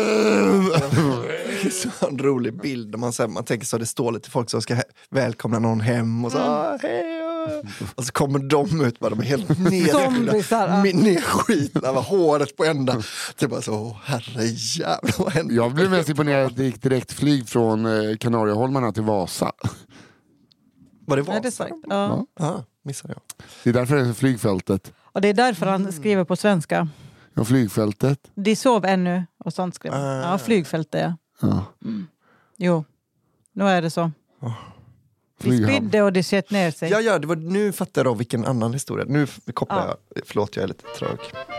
Det är så en rolig bild där man, så här, man tänker så att det står lite folk som ska he- välkomna någon hem och så mm. hej. Och så kommer de ut bara, de är helt Zombisar, ner, nerskitna med håret på ända. Det är bara så, herre jävlar vad händer? Jag blev mest imponerad att det gick direkt flyg från eh, Kanarieholmarna till Vasa. Var det Vasa? Nej, det är sagt. Ja. Ja, ah, missade jag. Det är därför det är flygfältet. Och det är därför han skriver på svenska. Ja, flygfältet. De sov ännu och sånt skriver. Uh. Ja, flygfältet ja. Ja. Mm. Jo, nu är det så. Oh. Vi spydde och det sett ner sig. Ja, ja, det var, nu fattar jag då vilken annan historia. Nu kopplar ja. jag, förlåt jag är lite trög.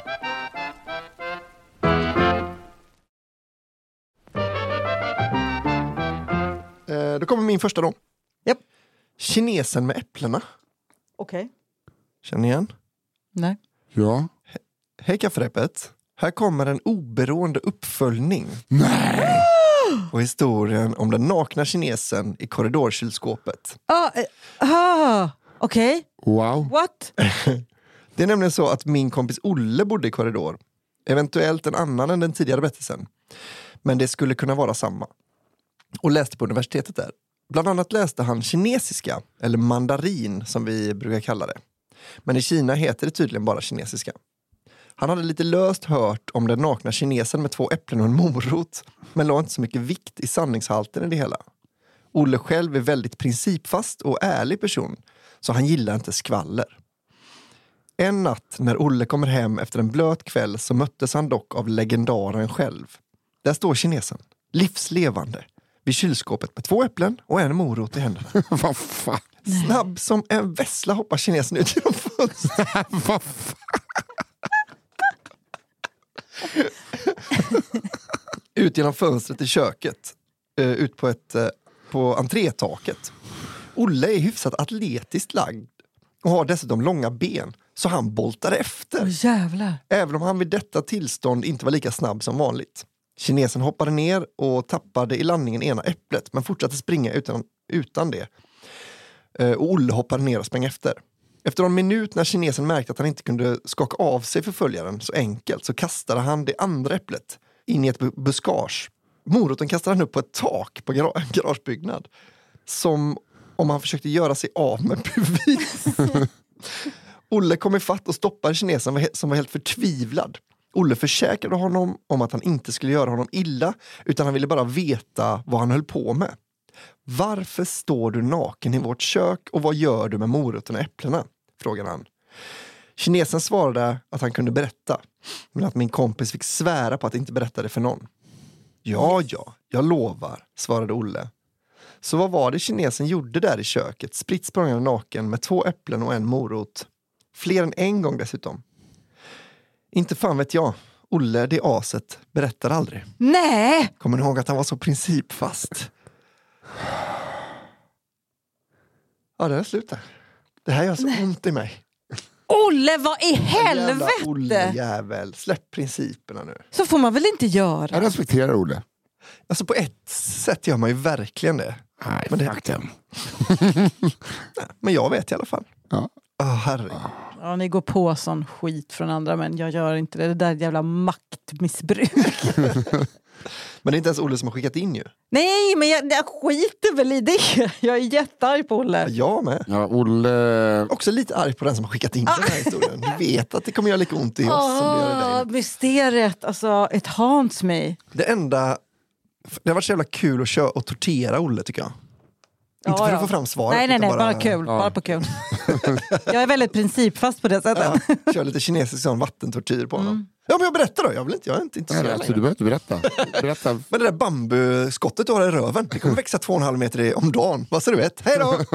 Eh, då kommer min första då. Yep. Kinesen med äpplena. Okej. Okay. Känner ni igen? Nej. Ja. He- Hej kafferepet. Här kommer en oberoende uppföljning. Nej! Och historien om den nakna kinesen i korridorkylskåpet. Ah, ah, okej. Okay. Wow. What? Det är nämligen så att min kompis Olle bodde i korridor. Eventuellt en annan än den tidigare berättelsen. Men det skulle kunna vara samma. Och läste på universitetet där. Bland annat läste han kinesiska, eller mandarin som vi brukar kalla det. Men i Kina heter det tydligen bara kinesiska. Han hade lite löst hört om den nakna kinesen med två äpplen och en morot. Men la inte så mycket vikt i sanningshalten i det hela. Olle själv är väldigt principfast och ärlig person. Så han gillar inte skvaller. En natt när Olle kommer hem efter en blöt kväll så möttes han dock av legendaren själv. Där står kinesen, livslevande, vid kylskåpet med två äpplen och en morot i händerna. Vad fan? Snabb som en vässla hoppar kinesen ut genom fönstret. Vad fan? Ut genom fönstret i köket. Uh, ut på, ett, uh, på entrétaket. Olle är hyfsat atletiskt lagd och har dessutom långa ben. Så han boltar efter. Åh, jävlar. Även om han vid detta tillstånd inte var lika snabb som vanligt. Kinesen hoppade ner och tappade i landningen ena äpplet. Men fortsatte springa utan, utan det. Uh, och Olle hoppade ner och sprang efter. Efter en minut när kinesen märkte att han inte kunde skaka av sig förföljaren så enkelt så kastade han det andra äpplet in i ett buskage. Moroten kastade han upp på ett tak på en garagebyggnad. Som om han försökte göra sig av med bevis. Olle kom i fatt och stoppade kinesen som var helt förtvivlad. Olle försäkrade honom om att han inte skulle göra honom illa utan han ville bara veta vad han höll på med. Varför står du naken i vårt kök och vad gör du med moroten och äpplena? Frågade han. Kinesen svarade att han kunde berätta. Men att min kompis fick svära på att inte berätta det för någon. Ja, ja, jag lovar, svarade Olle. Så vad var det kinesen gjorde där i köket? Spritt språngande naken med två äpplen och en morot. Fler än en gång dessutom. Inte fan vet jag. Olle, det aset, berättar aldrig. Nej! Kommer ni ihåg att han var så principfast? Ja, det är slut där. Det här gör så Nej. ont i mig. Olle, vad i helvete? Olle jävel, släpp principerna nu. Så får man väl inte göra? Jag respekterar Olle. Alltså på ett sätt gör man ju verkligen det. Nej, men det... faktum. Men jag vet i alla fall. Ja. Oh, herregud. Ja, ni går på sån skit från andra, men jag gör inte det. Det där jävla maktmissbruk. Men det är inte ens Olle som har skickat in ju. Nej, men jag, jag skiter väl i det. Jag är jättearg på Olle. Ja, jag med. Ja, Olle... Också lite arg på den som har skickat in ah. den här historien. Du vet att det kommer göra lika ont i oss oh, som det gör i dig. Mysteriet, alltså, it haunts me. Det enda... Det har varit så jävla kul att köra och tortera Olle, tycker jag. Ja, inte för ja. att få fram svaret. Nej, nej, nej, bara, bara kul. Ja. Bara på kul. Jag är väldigt principfast på det sättet. Ja, kör lite kinesisk sån vattentortyr på honom. Mm. Ja, men jag berättar då. Jag vill inte, jag är inte intresserad. Nej, alltså, du behöver inte berätta. berätta. Men det där bambuskottet du har i röven, det kommer växa två och en halv meter om dagen. Vad så du vet. Hej då!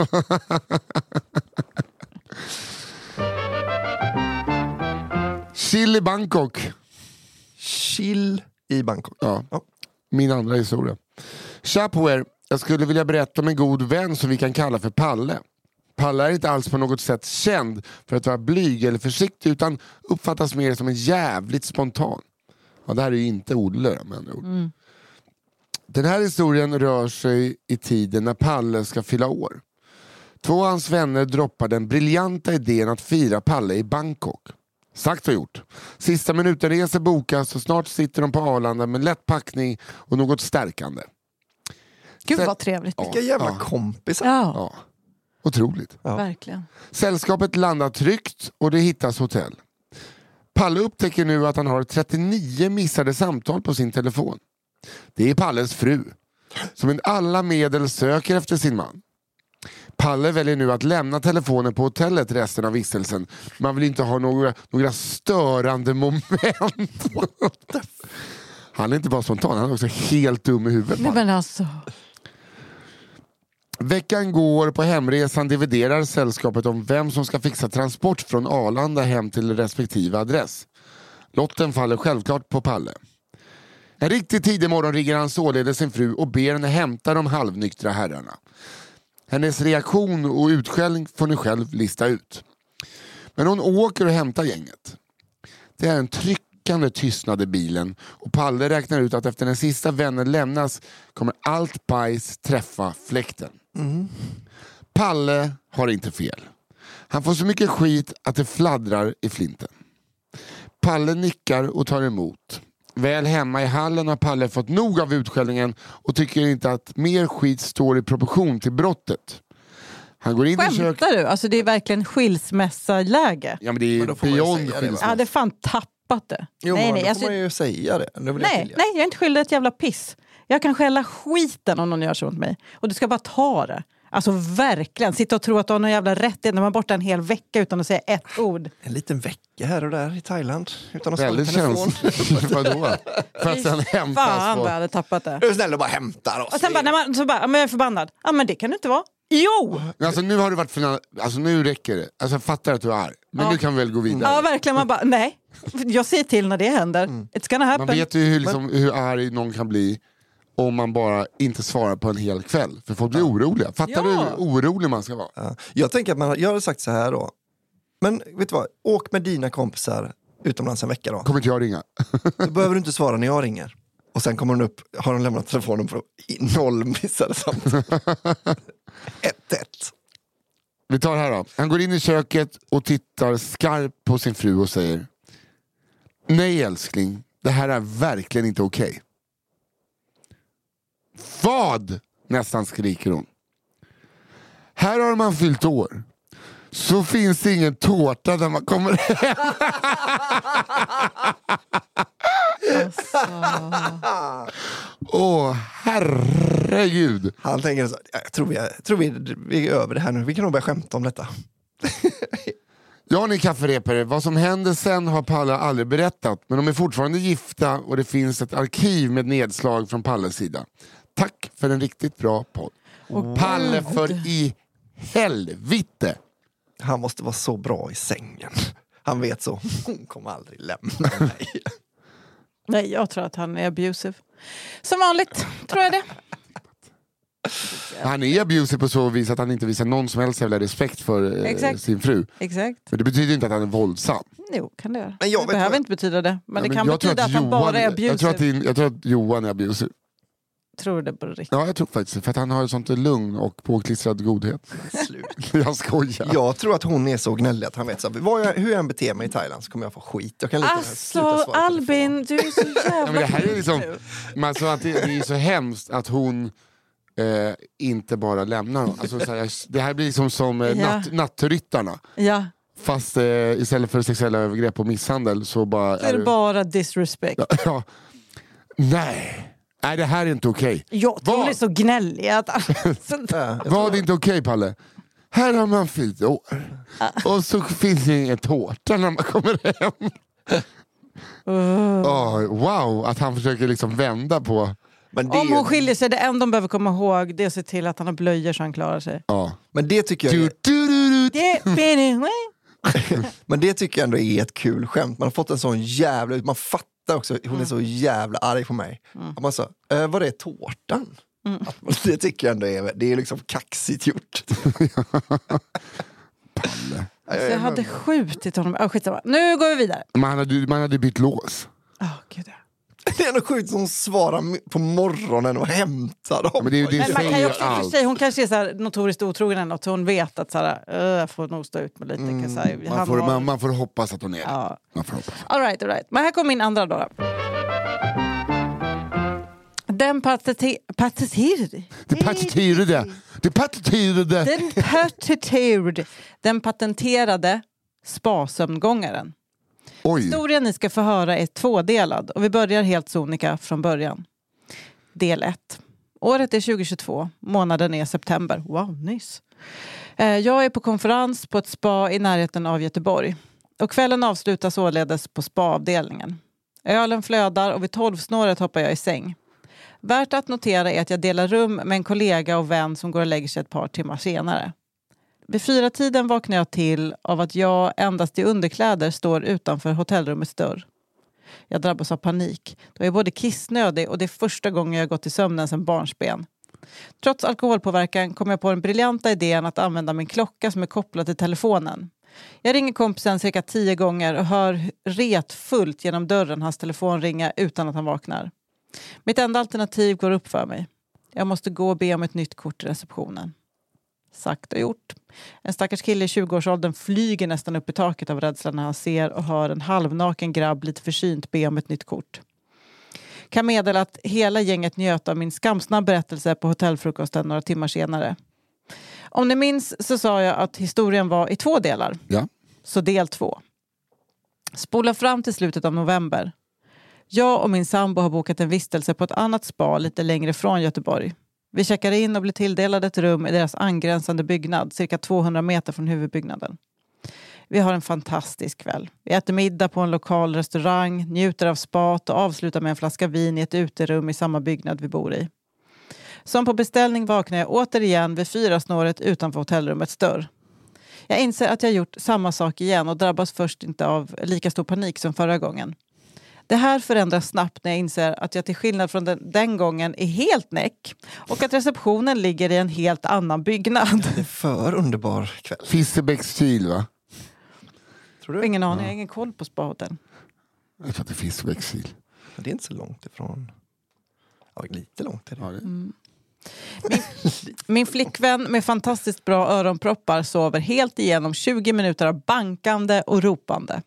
Chill i Bangkok. Chill i Bangkok. Ja. ja. Min andra historia. Tja på er. Jag skulle vilja berätta om en god vän som vi kan kalla för Palle. Palle är inte alls på något sätt känd för att vara blyg eller försiktig, utan uppfattas mer som en jävligt spontan. Ja, det här är ju inte Olle, men mm. Den här historien rör sig i tiden när Palle ska fylla år. Två av hans vänner droppar den briljanta idén att fira Palle i Bangkok. Sagt och gjort. Sista minuten reser bokas och snart sitter de på Arlanda med lätt packning och något stärkande. Gud vad trevligt. Ja, vilka jävla ja. kompisar. Ja. Ja. Otroligt. Ja. Verkligen. Sällskapet landar tryggt och det hittas hotell. Palle upptäcker nu att han har trettionio missade samtal på sin telefon. Det är Palles fru, som med alla medel söker efter sin man. Palle väljer nu att lämna telefonen på hotellet resten av vistelsen. Man vill inte ha några, några störande moment. Han är inte bara spontan, han är också helt dum i huvudet. Nej, men alltså... Veckan går, på hemresan dividerar sällskapet om vem som ska fixa transport från Arlanda hem till respektive adress. Lotten faller självklart på Palle. En riktigt tidig morgon ringer han således sin fru och ber henne hämta de halvnyktra herrarna. Hennes reaktion och utskällning får ni själv lista ut. Men hon åker och hämtar gänget. Det är en tryckande tystnad i bilen och Palle räknar ut att efter den sista vännen lämnas kommer allt bajs träffa fläkten. Mm. Palle har inte fel. Han får så mycket skit att det fladdrar i flinten. Palle nickar och tar emot. Väl hemma i hallen har Palle fått nog av utskällningen och tycker inte att mer skit står i proportion till brottet. Han går in Skämtar i köket. du? Alltså det är verkligen skilsmässaläge. Ja, men det är beyond skilsmässa. Ja, det är fan tappat det. Jo, nej, men nej, då alltså... får man ju säga det. det nej, jag nej, jag är inte skyldig ett jävla piss. Jag kan skälla skiten om någon gör så mot mig. Och du ska bara ta det. Alltså verkligen, sitta och tro att du har någon jävla rätt när man är borta en hel vecka utan att säga ett ord. En liten vecka här och där i Thailand utan att väldigt telefon. Vadå? För att sen hämtas. Fan vad jag hade tappat det. Du är snäll och bara hämtar oss. Och sen bara, när man, så bara, men jag är förbannad. Ja, men det kan du inte vara. Jo! Alltså nu har du varit för, alltså nu räcker det. Alltså jag fattar att du är arg. Men ja. nu kan vi väl gå vidare. Ja, verkligen. Man bara, nej. Jag säger till när det händer. Mm. It's gonna happen. Man vet ju hur, liksom, hur arg någon kan bli om man bara inte svarar på en hel kväll. För folk blir oroliga. Fattar ja. du hur orolig man ska vara? Ja. Jag tänker att man, jag har sagt så här då. Men vet du vad? Åk med dina kompisar utomlands en vecka då. Kommer inte jag ringa? Då behöver du inte svara när jag ringer. Och sen kommer hon upp, har hon lämnat telefonen på noll missade samtal. ett ett. Vi tar det här då. Han går in i köket och tittar skarpt på sin fru och säger: nej älskling, det här är verkligen inte okej. Okay. Vad? Nästan skriker hon. Här har man fyllt år. Så finns det ingen tårta när man kommer hem. Åh, oh, herregud. Han tänker så, jag tror, vi, jag tror vi, vi är över det här nu. Vi kan nog börja skämta om detta. Ja, ni kafferepare, vad som händer sen har Palle aldrig berättat. Men de är fortfarande gifta och det finns ett arkiv med nedslag från Palles sida. Tack för en riktigt bra podd. Och Palle, för i helvete. Han måste vara så bra i sängen. Han vet så. Hon kommer aldrig lämna mig. Nej, jag tror att han är abusive. Som vanligt, tror jag det. Han är abusive på så vis att han inte visar någon som helst jävla respekt för eh, sin fru. Exakt. Men det betyder inte att han är våldsam. Jo, kan det göra. Men jag det vet behöver vad... inte betyda det. Men Ja, det men kan jag tror betyda att, att han Johan, bara är abusive. jag tror, att det, jag tror att Johan är abusive. Tror det på riktigt. Ja, jag tror faktiskt det. För att han har ett sånt lugn och påklistrad godhet. Slut. Jag skojar. Jag tror att hon är så gnällig att han vet så här, vad jag, hur jag än beter mig i Thailand så kommer jag få skit. Jag kan lika gärna sluta Alltså, svara på Albin, du är så jävla Ja, men det här är liksom, nu. men alltså att det, det är så hemskt att hon eh, inte bara lämnar honom. Alltså, så här, det här blir liksom som eh, Ja. natt, nattryttarna. Ja, Fast eh, istället för sexuella övergrepp och misshandel så bara... så är det bara disrespect. Ja, ja. Nej. Nej, det här är inte okej. Jag tror Vad? det är så gnällig att... Alltså, Ja, jag tror- Var det inte okej, Palle? Här har man fyllt år. Och så finns det ingen tårta när man kommer hem. Oh, wow, att han försöker liksom vända på... Men det, om hon skiljer sig, det enda de behöver komma ihåg det är att se till att han har blöjor så han klarar sig. Ja. men det tycker jag Du, är, du, du, du. Det men det tycker jag ändå är ett kul skämt. Man har fått en sån jävla... Man fattar också, hon är så jävla arg på mig. Och man sa, äh, vad är tårtan? Att, det tycker jag ändå är, det är liksom kaxigt gjort. Palle. Så jag hade skjutit honom. Oh, skitsamma. Nu går vi vidare. Man hade, man hade bytt lås. Oh, Gud, ja. Det är ändå sjukt som hon svarar på morgonen och hämtar dem. Ja, men det är ju det Men man kan ju säger också, i och för allt. sig, hon kanske är så här notoriskt otrogen eller något, så hon vet att så här, "Öh, jag får nog stå ut med lite. Mm, så här, Man han får, har- man, man får hoppas att hon är det. Ja. Man får hoppas. All right, all right. Men här kommer min andra då. Den patete- patenterade. Det patenterade. Det patenterade. Den patenterade. Den patenterade spasömngångaren. Oj. Historien ni ska få höra är tvådelad och vi börjar helt sonika från början. Del ett. Året är tjugohundratjugotvå, månaden är september. Wow, nyss. Eh, Jag är på konferens på ett spa i närheten av Göteborg. Och kvällen avslutas således på spaavdelningen. Ölen flödar och vid tolvsnåret hoppar jag i säng. Värt att notera är att jag delar rum med en kollega och vän som går och lägger sig ett par timmar senare. Vid fyra tiden vaknar jag till av att jag endast i underkläder står utanför hotellrummets dörr. Jag drabbas av panik. Då är jag både kissnödig och det är första gången jag gått i sömnen sedan barnsben. Trots alkoholpåverkan kommer jag på den briljanta idén att använda min klocka som är kopplad till telefonen. Jag ringer kompisen cirka tio gånger och hör retfullt genom dörren hans telefon ringa utan att han vaknar. Mitt enda alternativ går upp för mig. Jag måste gå och be om ett nytt kort i receptionen. Sagt och gjort. En stackars kille i tjugoårsåldern flyger nästan upp i taket av rädsla när han ser och hör en halvnaken grabb lite försynt be om ett nytt kort. Kan meddela att hela gänget njöt av min skamsnabb berättelse på hotellfrukosten några timmar senare. Om ni minns så sa jag att historien var i två delar. Ja. Så del två. Spola fram till slutet av november. Jag och min sambo har bokat en vistelse på ett annat spa lite längre från Göteborg. Vi checkar in och blir tilldelade ett rum i deras angränsande byggnad, cirka tvåhundra meter från huvudbyggnaden. Vi har en fantastisk kväll. Vi äter middag på en lokal restaurang, njuter av spat och avslutar med en flaska vin i ett uterum i samma byggnad vi bor i. Som på beställning vaknar jag återigen vid fyra snåret utanför hotellrummets dörr. Jag inser att jag gjort samma sak igen och drabbas först inte av lika stor panik som förra gången. Det här förändras snabbt när jag inser att jag till skillnad från den, den gången är helt näck och att receptionen ligger i en helt annan byggnad. Det är för underbar kväll. Fiskebäckskil, va? Tror du? Ingen aning, jag har ingen koll på spahotell. Jag tror att det är Fiskebäckskil. Det är inte så långt ifrån. Ja, lite långt är det. Ja, det. Mm. Min, min flickvän med fantastiskt bra öronproppar sover helt igenom tjugo minuter av bankande och ropande.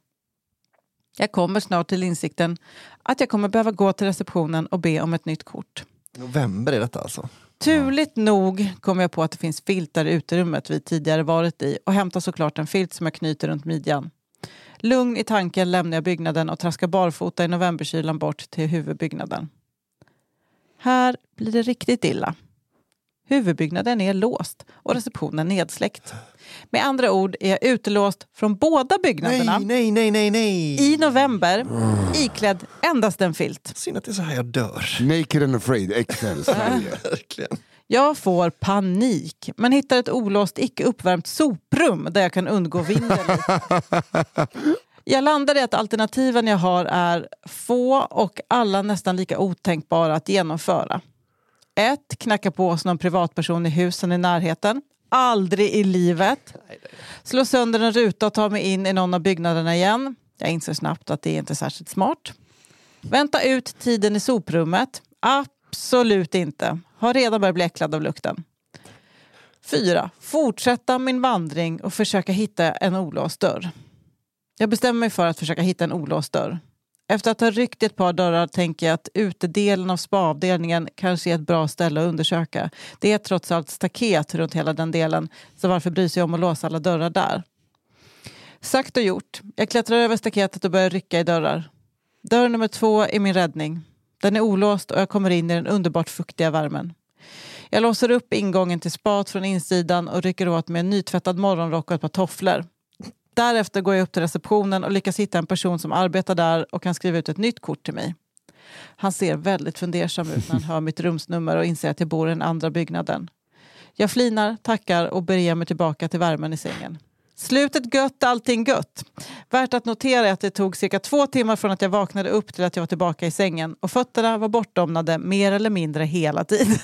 Jag kommer snart till insikten att jag kommer behöva gå till receptionen och be om ett nytt kort. November är detta alltså. Turligt nog kommer jag på att det finns filtar i uterummet vi tidigare varit i och hämtar såklart en filt som jag knyter runt midjan. Lugn i tanken lämnar jag byggnaden och traskar barfota i novemberkylan bort till huvudbyggnaden. Här blir det riktigt illa. Huvudbyggnaden är låst och receptionen nedsläckt. Med andra ord är jag utelåst från båda byggnaderna. Nej, nej, nej, nej, nej. I november, iklädd endast en filt. Synd att det är så här jag dör. Naked and afraid, X L, Sverige. Verkligen. Jag får panik, men hittar ett olåst, icke uppvärmt soprum där jag kan undgå vinden lite. Jag landar i att alternativen jag har är få och alla nästan lika otänkbara att genomföra. Ett, knacka på hos någon privatperson i husen i närheten. Aldrig i livet. Slå sönder en ruta och ta mig in i någon av byggnaderna igen. Jag inser snabbt att det är inte särskilt smart. Vänta ut tiden i soprummet. Absolut inte. Har redan börjat bli äcklad av lukten. Fyra. Fortsätta min vandring och försöka hitta en olåst dörr. Jag bestämmer mig för att försöka hitta en olåst dörr. Efter att ha ryckt ett par dörrar tänker jag att utedelen av spaavdelningen kanske är ett bra ställe att undersöka. Det är trots allt staket runt hela den delen, så varför bry sig om att låsa alla dörrar där? Sagt och gjort. Jag klättrar över staketet och börjar rycka i dörrar. Dörr nummer två är min räddning. Den är olåst och jag kommer in i den underbart fuktiga värmen. Jag låser upp ingången till spat från insidan och rycker åt med en nytvättad morgonrock och ett par tofflor. Därefter går jag upp till receptionen och lyckas hitta en person som arbetar där och kan skriva ut ett nytt kort till mig. Han ser väldigt fundersam ut när han hör mitt rumsnummer och inser att jag bor i den andra byggnaden. Jag flinar, tackar och beger mig tillbaka till värmen i sängen. Slutet gött, allting gött. Värt att notera att det tog cirka två timmar från att jag vaknade upp till att jag var tillbaka i sängen. Och fötterna var bortdomnade mer eller mindre hela tiden.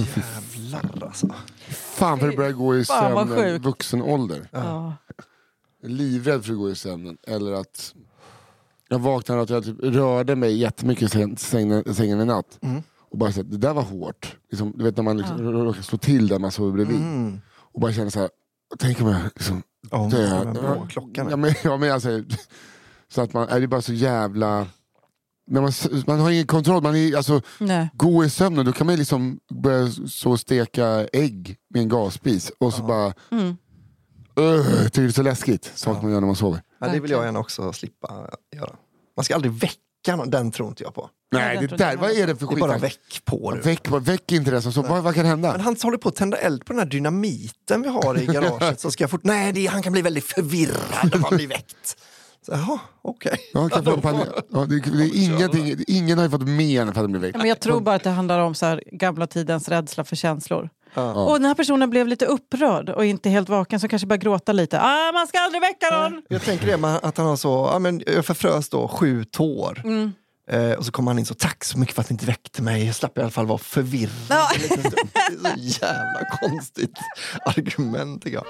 Jävlar alltså. Fan för att börja gå i Fan, vad sömnen sjukt. vuxen ålder. Ja. Livrädd för att gå i sömnen. Eller att jag vaknade att jag typ rörde mig jättemycket i sängen, sängen i natt. Mm. Och bara så att det där var hårt. Liksom, du vet när man liksom ja. råkar slå till där man sover bredvid. Mm. Och bara känner så här, tänk om jag liksom oh, dö. Ja, klockan. Ja, men, ja, men alltså, så att man är det bara så jävla... Men man, man har ingen kontroll. Man är, alltså, gå i sömnen, då kan man liksom börja så steka ägg med en gasspis. Och så ja. bara... Mm. Uh, tycker det är så läskigt. Sånt ja. man gör när man sover. Ja, det vill jag gärna också slippa göra. Man ska aldrig väcka någon, den tror inte jag på. Nej, det där, vad är det för skit? Det är bara väck på det. Väck, väck inte det som så. Vad, vad kan hända? Men han håller på att tända eld på den här dynamiten vi har i garaget. Så ska jag fort... Nej, det, han kan bli väldigt förvirrad om han blir väckt. Så, jaha, okej. Okay. Ja, ja, det, det är ingenting, ingen har ju fått men för att den blir väckt. Men jag tror bara att det handlar om så här gamla tidens rädsla för känslor. Ja. Och den här personen blev lite upprörd och inte helt vaken, så kanske bara gråta lite. Ah, man ska aldrig väcka någon! Jag tänker det, att han har så, ja, men jag förfrös då sju tår. Mm. Eh, och så kom han in så, tack så mycket för att ni inte väckte mig. Jag slapp i alla fall vara förvirrad. Ja. Det är så jävla konstigt argument, tycker jag.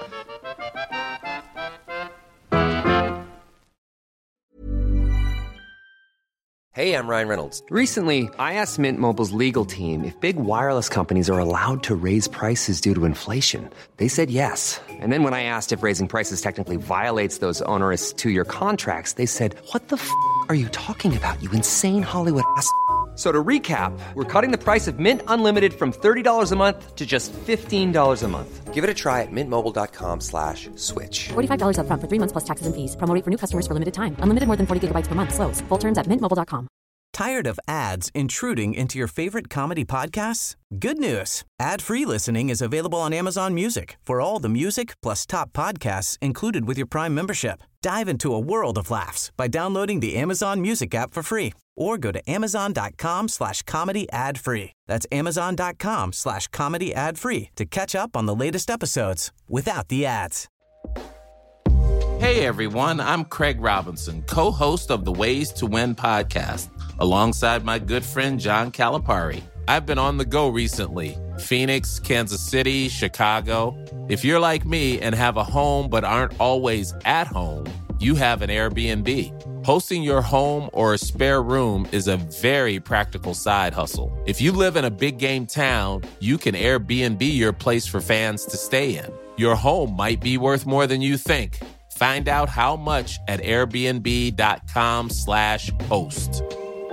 Hey, I'm Ryan Reynolds. Recently, I asked Mint Mobile's legal team if big wireless companies are allowed to raise prices due to inflation. They said yes. And then when I asked if raising prices technically violates those onerous two-year contracts, they said, what the f*** are you talking about, you insane Hollywood ass f- So to recap, we're cutting the price of Mint Unlimited from thirty dollars a month to just fifteen dollars a month. Give it a try at mintmobile.com slash switch. forty-five dollars up front for three months plus taxes and fees. Promo rate for new customers for limited time. Unlimited more than forty gigabytes per month. Slows full terms at mint mobile dot com. Tired of ads intruding into your favorite comedy podcasts? Good news. Ad-free listening is available on Amazon Music for all the music plus top podcasts included with your Prime membership. Dive into a world of laughs by downloading the Amazon Music app for free or go to amazon.com slash comedy ad free. That's amazon.com slash comedy ad free to catch up on the latest episodes without the ads. Hey everyone, I'm Craig Robinson, co-host of the Ways to Win podcast, alongside my good friend John Calipari. I've been on the go recently. Phoenix, Kansas City, Chicago. If you're like me and have a home but aren't always at home, you have an Airbnb. Hosting your home or a spare room is a very practical side hustle. If you live in a big game town, you can Airbnb your place for fans to stay in. Your home might be worth more than you think. Find out how much at airbnb.com slash host.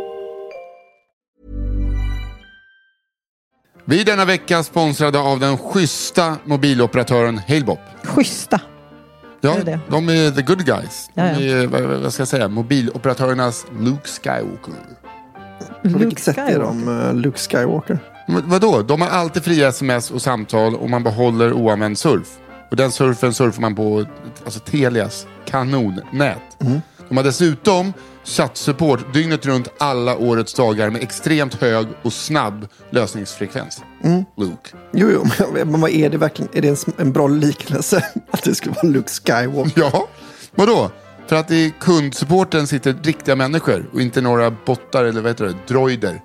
Vi är denna vecka sponsrade av den schyssta mobiloperatören Halebop. Schyssta? Ja, är det? De är the good guys. De Jaja. är, vad, vad ska jag säga, mobiloperatörernas Luke Skywalker. På vilket sätt är de uh, Luke Skywalker? Men, vadå? De har alltid fria sms och samtal och man behåller oanvänd surf. Och den surfen surfar man på alltså Telias kanonnät. Mm. De har dessutom chattsupport dygnet runt alla årets dagar med extremt hög och snabb lösningsfrekvens. Mm. Luke. Jo, jo, men vad är det verkligen? Är det en, en bra liknelse att det skulle vara Luke Skywalker? Ja, vadå? För att i kundsupporten sitter riktiga människor och inte några bottar eller vad heter det, droider.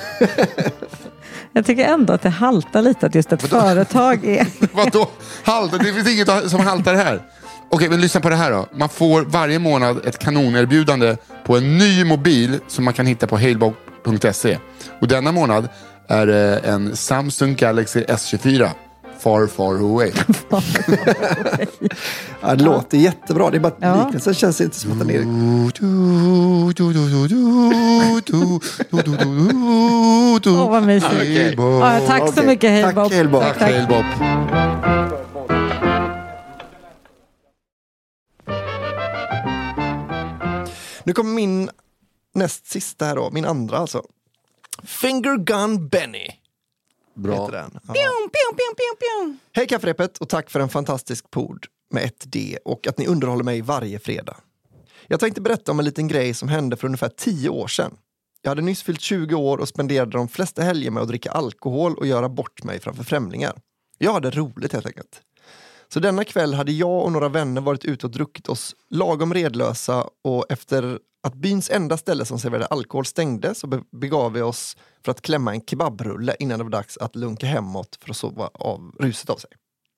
Jag tycker ändå att det haltar lite att just ett Vadå? företag är... Vadå? Haltar? Det finns inget som haltar här. Okej, men lyssna på det här då. Man får varje månad ett kanonerbjudande på en ny mobil som man kan hitta på halebop punkt se. Och denna månad är det en Samsung Galaxy S tjugofyra. Far, far away. Ja, det låter jättebra. Det är bara att ja. liknelsen känns inte som att den är... Åh, vad mysigt. Okay. Ja, tack så okay. mycket, Halebop. Tack, Halebop. Tack, Halebop. Nu kommer min näst sista här då. Min andra alltså. Finger Gun Benny. Bra. Den. Ja. Pium, pium, pium, pium, pium. Hej kafferepet och tack för en fantastisk podd med ett D och att ni underhåller mig varje fredag. Jag tänkte berätta om en liten grej som hände för ungefär tio år sedan. Jag hade nyss fyllt tjugo år och spenderade de flesta helger med att dricka alkohol och göra bort mig framför främlingar. Jag hade roligt helt enkelt. Så denna kväll hade jag och några vänner varit ute och druckit oss lagom redlösa och efter att byns enda ställe som serverade alkohol stängde så begav vi oss för att klämma en kebabrulle innan det var dags att lunka hemåt för att sova av ruset av sig.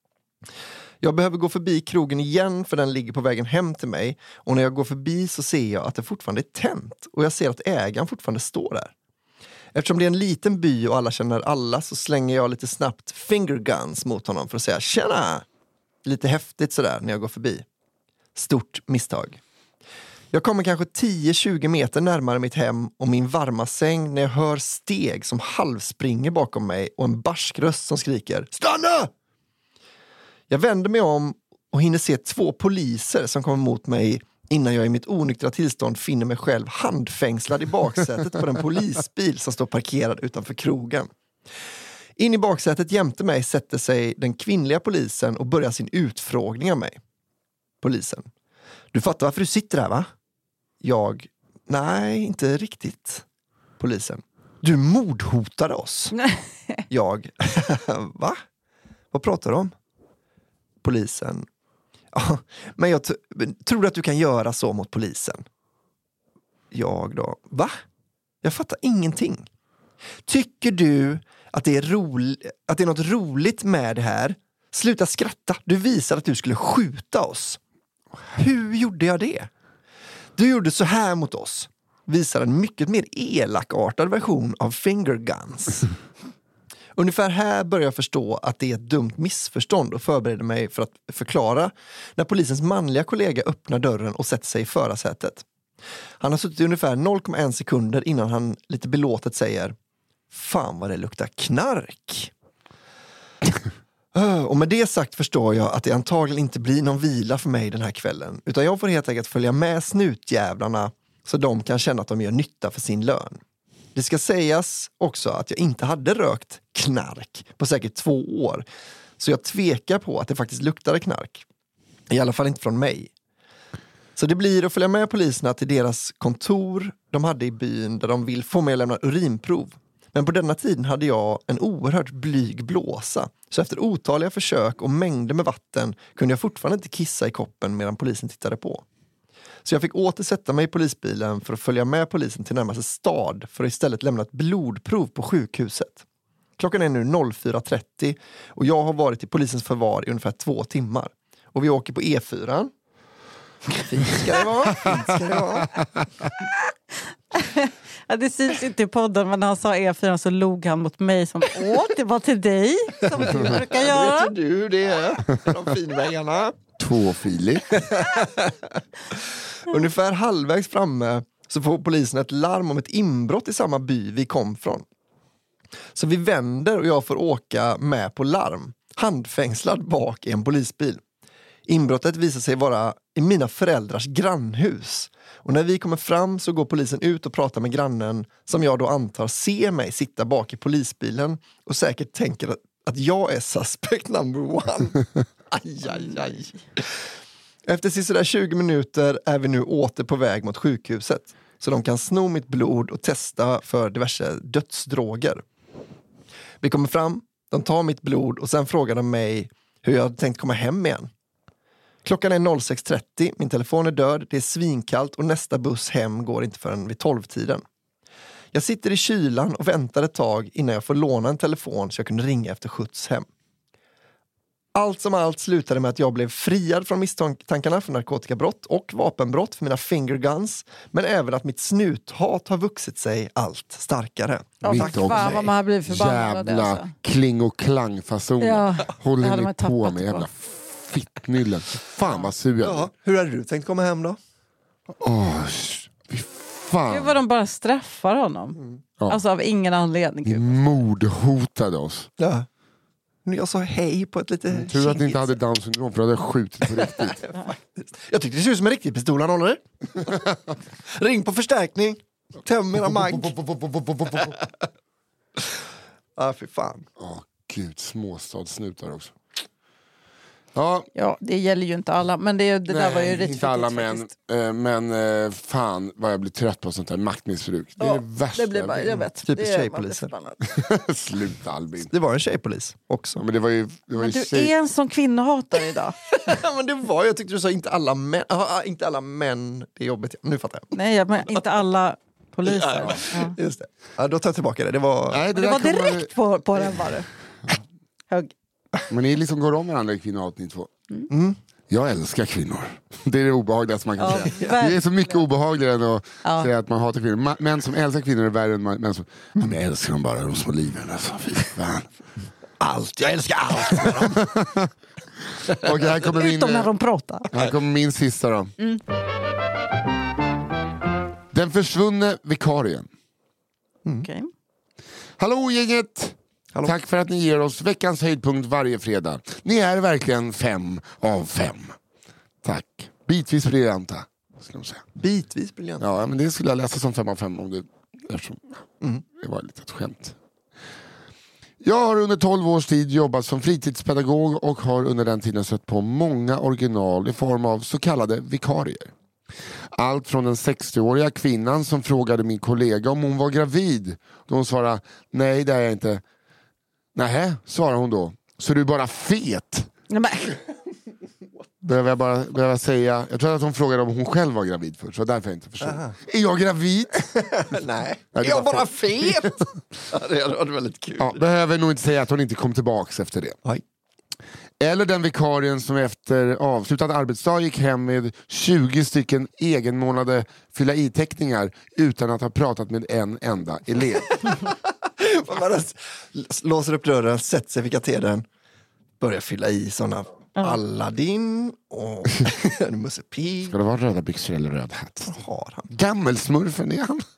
Jag behöver gå förbi krogen igen för den ligger på vägen hem till mig och när jag går förbi så ser jag att det fortfarande är tänt och jag ser att ägaren fortfarande står där. Eftersom det är en liten by och alla känner alla så slänger jag lite snabbt finger guns mot honom för att säga tjena! Lite häftigt sådär när jag går förbi. Stort misstag. Jag kommer kanske tio till tjugo meter närmare mitt hem och min varma säng när jag hör steg som halvspringer bakom mig och en barsk röst som skriker stanna! Jag vänder mig om och hinner se två poliser som kommer mot mig innan jag i mitt onyktra tillstånd finner mig själv handfängslad i baksätet på den polisbil som står parkerad utanför krogen. In i baksätet jämte mig sätter sig den kvinnliga polisen och börjar sin utfrågning av mig. Polisen. Du fattar varför du sitter här, va? Jag. Nej, inte riktigt. Polisen. Du mordhotade oss. Jag. Va? Vad pratar du om? Polisen. Ja, men jag t- tror att du kan göra så mot polisen. Jag då. Va? Jag fattar ingenting. Tycker du att det är roligt, att det är något roligt med det här? Sluta skratta. Du visade att du skulle skjuta oss. Hur gjorde jag det? Du gjorde så här mot oss. Visar en mycket mer elakartad version av finger guns. Ungefär här börjar jag förstå att det är ett dumt missförstånd och förbereder mig för att förklara när polisens manliga kollega öppnar dörren och sätter sig i förarsätet. Han har suttit i ungefär noll komma en sekunder innan han lite belåtet säger fan vad det luktar knark. Och med det sagt förstår jag att det antagligen inte blir någon vila för mig den här kvällen. Utan jag får helt enkelt följa med snutjävlarna så de kan känna att de gör nytta för sin lön. Det ska sägas också att jag inte hade rökt knark på säkert två år. Så jag tvekar på att det faktiskt luktade knark. I alla fall inte från mig. Så det blir att följa med poliserna till deras kontor de hade i byn där de vill få mig att lämna urinprov. Men på denna tiden hade jag en oerhört blyg blåsa. Så efter otaliga försök och mängder med vatten kunde jag fortfarande inte kissa i koppen medan polisen tittade på. Så jag fick återsätta mig i polisbilen för att följa med polisen till närmaste stad för att istället lämna ett blodprov på sjukhuset. Klockan är nu fyra trettio och jag har varit i polisens förvar i ungefär två timmar. Och vi åker på E fyra. Fint ska det vara, fint ska det vara. Ja, det syns inte i podden, men när han sa E fyra så log han mot mig som åh, det var till dig som du brukar göra. Vet du hur det är? De finvägarna. Tvåfilig. Ungefär halvvägs framme så får polisen ett larm om ett inbrott i samma by vi kom från. Så vi vänder och jag får åka med på larm. Handfängslad bak i en polisbil. Inbrottet visar sig vara i mina föräldrars grannhus. Och när vi kommer fram så går polisen ut och pratar med grannen som jag då antar ser mig sitta bak i polisbilen och säkert tänker att, att jag är suspect number one. Aj, aj, aj. Efter sisådär tjugo minuter är vi nu åter på väg mot sjukhuset. Så de kan sno mitt blod och testa för diverse dödsdroger. Vi kommer fram, de tar mitt blod och sen frågar de mig hur jag hade tänkt komma hem igen. Klockan är sex trettio, min telefon är död, det är svinkallt och nästa buss hem går inte förrän vid tolv-tiden. Jag sitter i kylan och väntar ett tag innan jag får låna en telefon så jag kunde ringa efter skjuts hem. Allt som allt slutade med att jag blev friad från misstankarna för narkotikabrott och vapenbrott för mina fingerguns, men även att mitt snuthat har vuxit sig allt starkare. Ja, Mitt tack fan vad man har blivit förbannad av det, jävla alltså. kling- och klangfasoner. Ja, håller det hade ni man på tappat med på. jävla fittnyllen. Fan vad sur jag är. Ja, hur hade du tänkt komma hem då? Åh, fy fan. Gud vad de bara straffar honom. Mm. Ja. Alltså av ingen anledning. Ni Gud. mordhotade oss. Ja. Jag sa hej på ett lite... Mm, tur att ni inte hade Downs syndrom, för då hade jag skjutit på riktigt. Jag tyckte det ser ut som en riktig pistol han håller. Ring på förstärkning. Töm era mag. Ja, fy fan. Åh gud, småstadssnutar också. Ja, Ja, det gäller ju inte alla, men det, det där var ju rätt inte alla fittigt män. faktiskt. eh, Men eh, fan vad jag blir trött på sånt här maktmissbruk. Det är Ja, det värsta. det blir bara, jag vet. Typiskt Det är- tjejpoliser. man blir förbannad. Sluta Albin. Det var en tjejpolis också. Ja, men det var ju, det var Men ju du tjej... är en sån kvinnohatare idag. Ja, men det var, jag tyckte du sa inte alla män. Ah, inte alla män, det är jobbigt. Nu fattar jag. Nej, jag men inte alla poliser. Ja. Just det. Ja, då tar jag tillbaka det. Det var... Nej, Det där var kan man- direkt på, på den var det. Hög. Men ni liksom går om varandra i kvinnohat ni två. Mm. Jag älskar kvinnor. Det är det obehagligaste man kan Ja, säga. verkligen. Det är så mycket obehagligare än att Ja. säga att man hatar kvinnor. Ma- Män som älskar kvinnor är värre än man- män som... Ja, men jag älskar dem bara, de små liven. Alltså. Fy fan. Allt, jag älskar allt. Och här kommer min, Utom när de pratar. här kommer min sista då. Mm. Den försvunne vikarien. Okej. Hallå gänget! Hallå. Tack för att ni ger oss veckans höjdpunkt varje fredag. Ni är verkligen fem av fem. Tack. Bitvis briljanta. Ska de säga. Bitvis briljant. Ja, men det skulle jag läsa som fem av fem om det, eftersom Mm. det var lite ett skämt. Jag har under tolv års tid jobbat som fritidspedagog och har under den tiden sett på många original i form av så kallade vikarier. Allt från den sextioåriga kvinnan som frågade min kollega om hon var gravid. Då hon svarade, nej det är jag inte. Nähä, svarade hon då. Så du är bara fet? Nej, men, Behöver jag bara behöver jag säga. Jag tror att hon frågade om hon själv var gravid först. Så därför jag inte förstod. Är jag gravid? Nej, Nej, är det jag var bara fet? Ja, det hade varit väldigt kul. Ja, behöver nog inte säga att hon inte kom tillbaks efter det. Oj. Eller den vikarien som efter avslutad arbetsdag gick hem med tjugo stycken egenmånade fylla i-teckningar utan att ha pratat med en enda elev. Man bara låser upp dörren, sätter sig vid katedern, börjar fylla i sådana Aladdin och Musse Pigg. Ska det vara röda byxor eller röd hatt? Har han. Gammelsmurfen är han.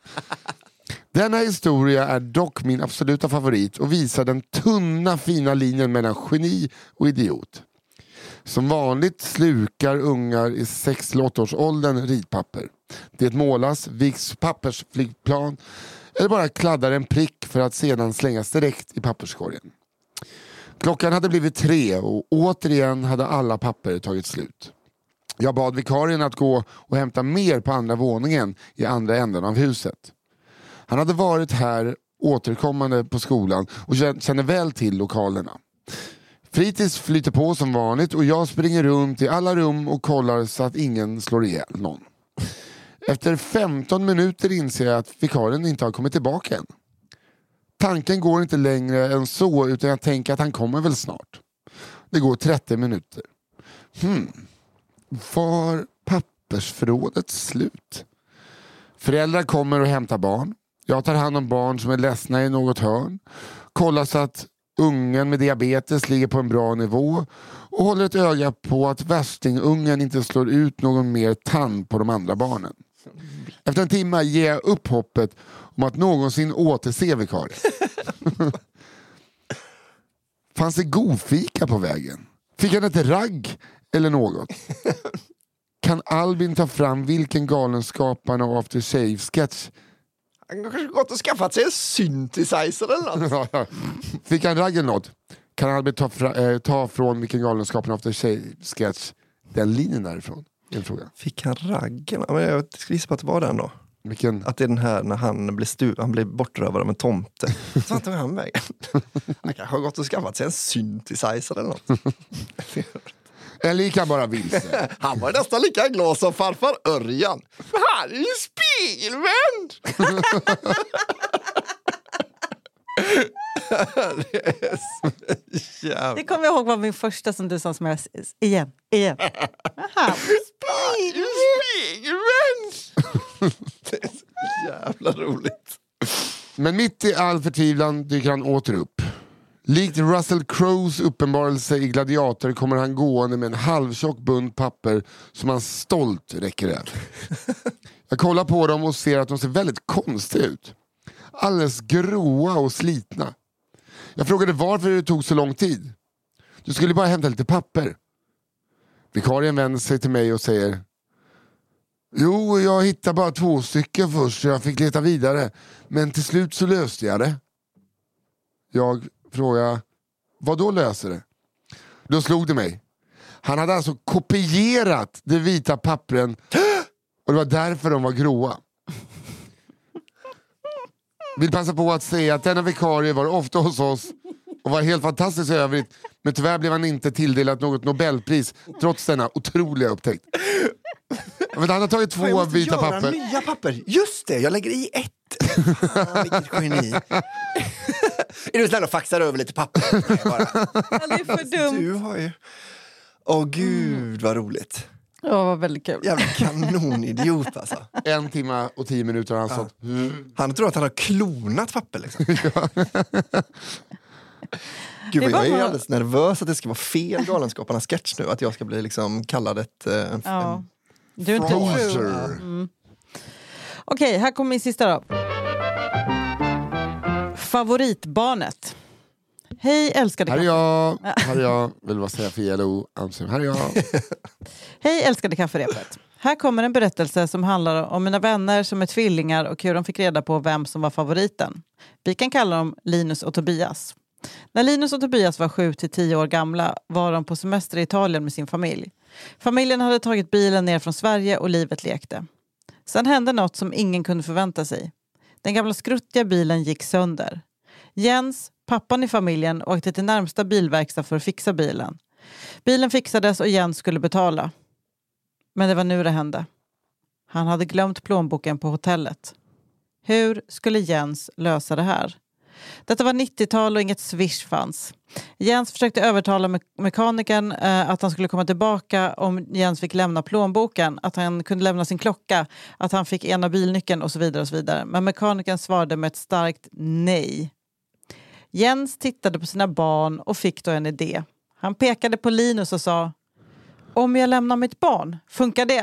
Denna historia är dock min absoluta favorit och visar den tunna fina linjen mellan geni och idiot. Som vanligt slukar ungar i sex till åtta års åldern ritpapper. Det målas, viks pappersflygplan eller bara kladdar en prick för att sedan slängas direkt i papperskorgen. Klockan hade blivit tre och återigen hade alla papper tagit slut. Jag bad vikarien att gå och hämta mer på andra våningen i andra änden av huset. Han hade varit här återkommande på skolan och känner väl till lokalerna. Fritids flyter på som vanligt och jag springer runt i alla rum och kollar så att ingen slår ihjäl någon. Efter femton minuter inser jag att vikarien inte har kommit tillbaka än. Tanken går inte längre än så utan jag tänker att han kommer väl snart. Det går trettio minuter. Hmm. Var pappersförrådet slut? Föräldrar kommer och hämtar barn. Jag tar hand om barn som är ledsna i något hörn. Kollar så att ungen med diabetes ligger på en bra nivå. Och håller ett öga på att värstingungen inte slår ut någon mer tand på de andra barnen. Efter en timme ger jag upp hoppet om att någonsin återse vikarien. Fanns det godfika på vägen? Fick han ett ragg eller något? Kan Albin ta fram vilken galenskaparna av After Shave-sketch? Han har kanske gått och skaffat sig en synthesizer eller något. Fick han ragg eller något? Kan Albin ta, fra, äh, ta från vilken galenskaparna av After Shave-sketch den linjen därifrån? En fråga. Fick han raggen? Men jag ska gissa på att det var den då. Vilken? Att det är den här när han blir, stu- han blir bortrövad av en tomte. Så han tog han vägen. Han kanske har gått och skaffat sig en synthesizer eller något. Eller lika bara vilse. Han var nästan lika glad som farfar Örjan. Han är ju spegelvänd! Det är så jävla... Det kommer jag ihåg var min första som du sa som jag... Igen, igen. Aha. Spegelvänd! Det är så jävla roligt. Men mitt i all förtvivlan dyker han åter upp. Likt Russell Crowes uppenbarelse i Gladiator kommer han gående med en halvtjock bunt papper som han stolt räcker över. Jag kollar på dem och ser att de ser väldigt konstiga ut. Alldeles gråa och slitna. Jag frågade varför det tog så lång tid. Du skulle bara hämta lite papper. Vikarien vänder sig till mig och säger: Jo, jag hittade bara två stycken först så jag fick leta vidare. Men till slut så löste jag det. Jag frågade: vad då löser det? Då slog det mig. Han hade alltså kopierat de vita pappren och det var därför de var gråa. Vill passa på att säga att denna vikarie var ofta hos oss och var helt fantastisk i övrigt, men tyvärr blev han inte tilldelat något Nobelpris trots denna otroliga upptäckt. Men han har tagit två vita papper. Nya papper. Just det, jag lägger i ett. Fan, vilket geni. Är du snäll och faxar över lite papper? Nej, bara. Ja, det är för dumt. Du har ju... Åh gud, vad roligt. Ja, det var väldigt kul. Jävla kanonidiot alltså. En timme och tio minuter har han stått. Ja. Han tror att han har klonat papper liksom. Gud, jag är alldeles nervös att det ska vara fel Galenskaparnas sketch nu. Att jag ska bli liksom kallad ett... En, ja. en Du är inte mm. Okej, här kommer min sista då. Favoritbarnet. Hej älskade Här är kaffe. jag, här är jag, vill vad säga för L O. Här är jag. Hej älskade kafferepet. Här kommer en berättelse som handlar om mina vänner som är tvillingar och hur de fick reda på vem som var favoriten. Vi kan kalla dem Linus och Tobias. När Linus och Tobias var sju till tio år gamla var de på semester i Italien med sin familj. Familjen hade tagit bilen ner från Sverige och livet lekte. Sen hände något som ingen kunde förvänta sig. Den gamla skruttiga bilen gick sönder. Jens, pappan i familjen, åkte till närmsta bilverkstad för att fixa bilen. Bilen fixades och Jens skulle betala. Men det var nu det hände. Han hade glömt plånboken på hotellet. Hur skulle Jens lösa det här? Detta var nittiotal och inget Swish fanns. Jens försökte övertala me- mekanikern eh, att han skulle komma tillbaka om Jens fick lämna plånboken, att han kunde lämna sin klocka, att han fick ena bilnyckeln och så vidare och så vidare. Men mekanikern svarade med ett starkt nej. Jens tittade på sina barn och fick då en idé. Han pekade på Linus och sa: om jag lämnar mitt barn, funkar det?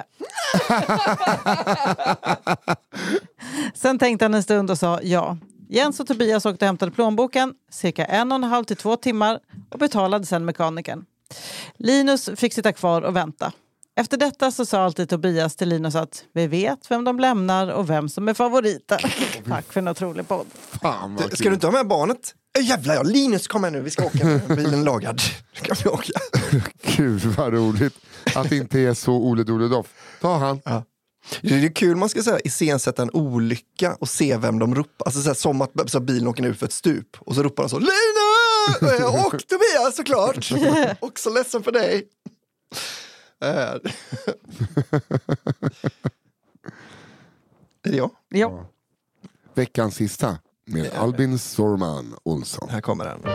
Sen tänkte han en stund och sa ja. Jens och Tobias åkte och hämtade plånboken cirka en och en halv till två timmar och betalade sen mekanikern. Linus fick sitta kvar och vänta. Efter detta så sa alltid Tobias till Linus att vi vet vem de lämnar och vem som är favoriten. Tack för en otrolig podd. Fan, Ska du inte ha med barnet? Äh, jävlar, ja, Linus kommer nu, vi ska åka med bilen lagad. Kan vi åka? Gud vad roligt att det inte är så Ole Doledoff. Ta han. Ja. Det är kul, man ska säga, iscensätta en olycka och se vem de ropar. Alltså så här, som att så bilen åker ut för ett stup. Och så ropar de så: Linus! Och Tobias såklart! Också ledsen för dig. Är det jag? Ja. Veckans sista med Albin Sorman Olsson. Här kommer den.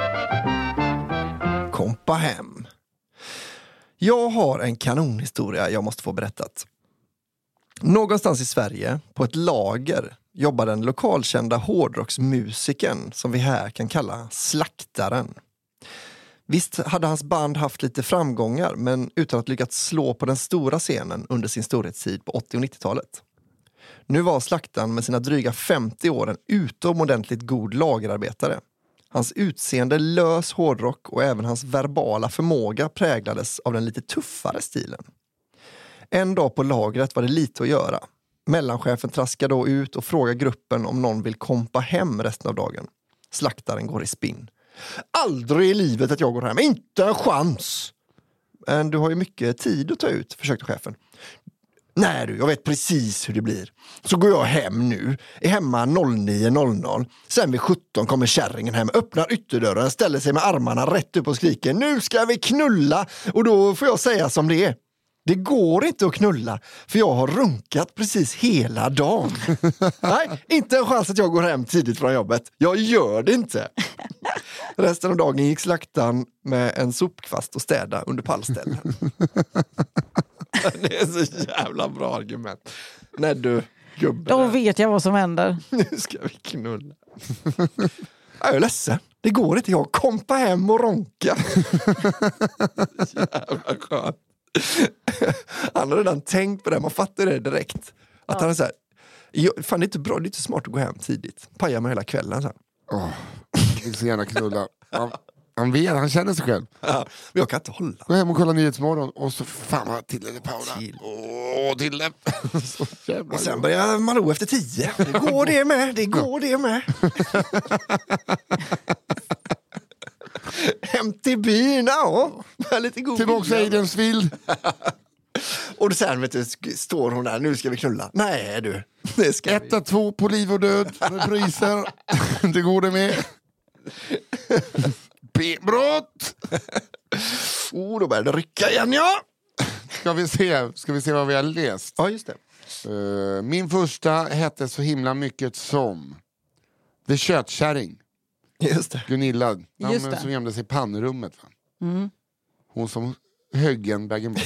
Kompa hem. Jag har en kanonhistoria jag måste få berättat. Någonstans i Sverige, på ett lager, jobbar den lokalkända hårdrocksmusiken som vi här kan kalla Slaktaren. Visst hade hans band haft lite framgångar, men utan att lyckats slå på den stora scenen under sin storhetstid på åttio- och nittiotalet. Nu var Slaktaren med sina dryga femtio år en utomordentligt god lagerarbetare. Hans utseende lös hårdrock och även hans verbala förmåga präglades av den lite tuffare stilen. En dag på lagret var det lite att göra. Mellanchefen traskar då ut och frågar gruppen om någon vill kompa hem resten av dagen. Slaktaren går i spinn. Aldrig i livet att jag går hem, inte en chans! men du har ju mycket tid att ta ut, försökte chefen. Nej du, jag vet precis hur det blir. Så går jag hem nu, är hemma nio noll noll. Sen vid sjutton kommer kärringen hem, öppnar ytterdörren, ställer sig med armarna rätt upp och skriker: nu ska vi knulla! Och då får jag säga som det är. Det går inte att knulla, för jag har runkat precis hela dagen. Nej, inte en chans att jag går hem tidigt från jobbet. Jag gör det inte. Resten av dagen gick slaktaren med en sopkvast och städa under pallställen. Det är så jävla bra argument. Nej du, gubben. Då vet jag vad som händer. Nu ska vi knulla. Jag är ledsen. Det går inte. Jag kompa hem och ronka. Jävla skönt. Han har redan tänkt på det. Man fattar det direkt. Att ja. Han är så här, fan det är inte bra, det är inte smart att gå hem tidigt. Paja med hela kvällen så här. Åh, jag vill så gärna knulla. Han, han vet, han känner sig själv. Ja, men jag kan inte hålla. Gå hem och kolla Nyhetsmorgon och så fan vad till det Paula. Till. Åh, till det. Och sen börjar Malou efter tio. Det går det med, det går det med. Hem till byn, ja. Lite god. Tillbaka till Eidensvild. Och sen vet du, står hon där, nu ska vi knulla. Nej du, det ska Etta, vi. Två på liv och död. Repriser. Det går det med. B-brott. Oh, då börjar det rycka igen, ja. Ska vi se, ska vi se vad vi har läst? Ja, just det. Uh, min första hette så himla mycket som The Köttkärring. Just det. Gunilla, Just namnen det. som gömde sig i pannrummet. Va? Mm. Hon som högg en bag.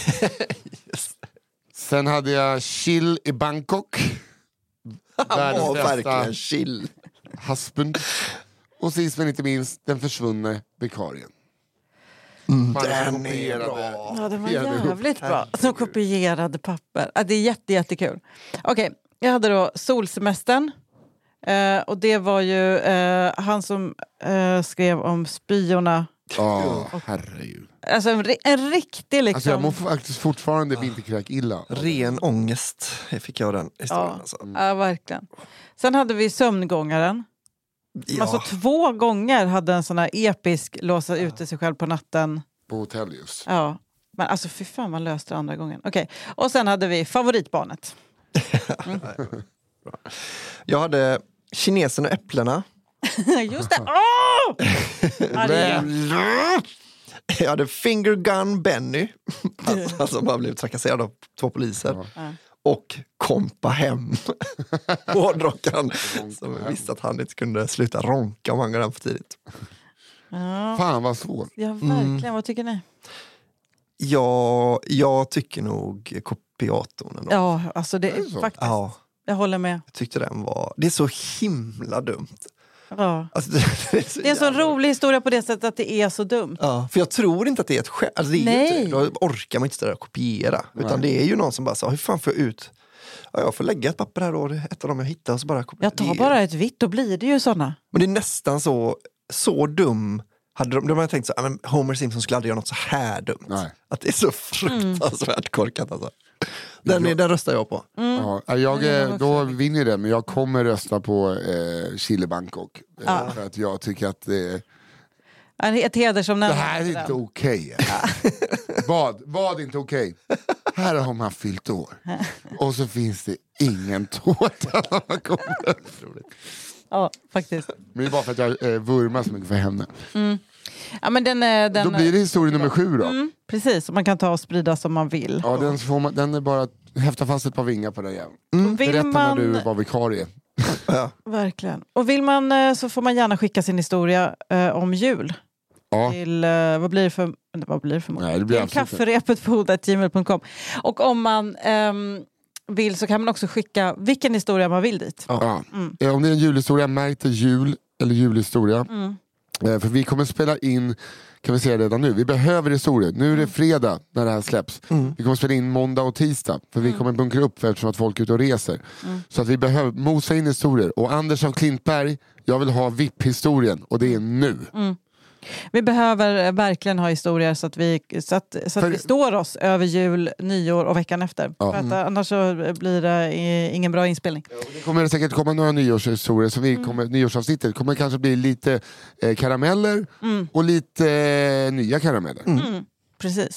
Sen hade jag Chill i Bangkok. Han var verkligen chill. Husband. Och sist men inte minst den försvunne vikarien. Mm, den är bra. Ja, den var jävligt bra. Som kopierade papper. Ja, det är jätte, jättekul. Okej, okay, jag hade då Solsemestern. Uh, och det var ju uh, han som uh, skrev om spyorna. Ja, oh, herregud. Alltså en, en riktig liksom... Alltså jag mår faktiskt fortfarande vinterkräk illa. Ren ångest fick jag den historien. Ja, alltså. mm. Ja, verkligen. Sen hade vi Sömngångaren. Ja. Alltså två gånger hade en sån här episk låsa ute sig själv på natten. På hotell just. Ja, men alltså fy fan man löste det andra gången. Okej, okay. Och sen hade vi Favoritbarnet. Mm. Jag hade Kinesen och äpplena. Just det! Åh! Jag hade Finger Gun Benny. Alltså man blev trakasserad av två poliser. Ja. Och kompa hem. Hårdrockaren som visste att han inte kunde sluta ronka om han går den för tidigt. Ja. Fan vad svårt. Ja, verkligen. Mm. Vad tycker ni? Ja, jag tycker nog kopiatorn ändå. Ja, alltså det är, det är faktiskt. Ja. Jag håller med. Jag tyckte den var... Det är så himla dumt. Ja. Alltså, det, det är, så det är en så rolig historia på det sättet att det är så dumt. Ja, för jag tror inte att det är ett skämt. Alltså, det är Nej. inte, då orkar man inte ställa och kopiera. Nej. Utan det är ju någon som bara sa, hur fan får jag ut... Ja, jag får lägga ett papper här och ett av dem jag hittar och så bara kopiera. Jag tar bara ett vitt, då blir det ju sådana. Men det är nästan så, så dum... Hade de, de hade tänkt så, men Homer Simpson skulle aldrig göra något så här dumt. Nej. Att det är så fruktansvärt mm. korkat alltså. Den, är, den röstar jag på. Mm. Ja, jag, mm, då vinner det, men jag kommer rösta på eh, Chile Bangkok. Ja. För att jag tycker att det är... Ett hedersomnämnd. Det här är inte okej. Okay. vad, vad är inte okej? Okay? Här har man fyllt år. Och så finns det ingen tårta när man kommer. Ja, faktiskt. Men det är bara för att jag eh, vurmar så mycket för henne. Mm. Ja, men den, den, då blir det historia nummer sju då. Mm, precis, man kan ta och sprida som man vill. Ja, den, får man, den är bara häfta fast ett par vingar på den jäveln. Mm. Berätta man... när du var vikarie. Ja. Verkligen. Och vill man så får man gärna skicka sin historia eh, om jul. Ja. Till, eh, vad blir det för... Vad blir det för Nej, det blir kafferepet på gmail punkt com. Och om man... Ehm, vill så kan man också skicka vilken historia man vill dit. Ja. Mm. Om det är en julhistoria, märk det jul eller julhistoria. Mm. För vi kommer spela in, kan vi säga redan nu, vi behöver historier. Nu är det fredag när det här släpps. Mm. Vi kommer spela in måndag och tisdag. För vi kommer bunkra upp eftersom att folk är ute och reser. Mm. Så att vi behöver mosa in historier. Och Anders av Klintberg, jag vill ha V I P-historien. Och det är nu. Mm. Vi behöver verkligen ha historier så att vi, så att, så att vi står oss över jul, nyår och veckan efter. Ja. För att, mm. annars så blir det ingen bra inspelning. Ja, det kommer säkert komma några nyårshistorier. Så vi mm. kommer, nyårsavsnittet kommer kanske bli lite eh, karameller mm. och lite eh, nya karameller. Mm. Mm. Precis.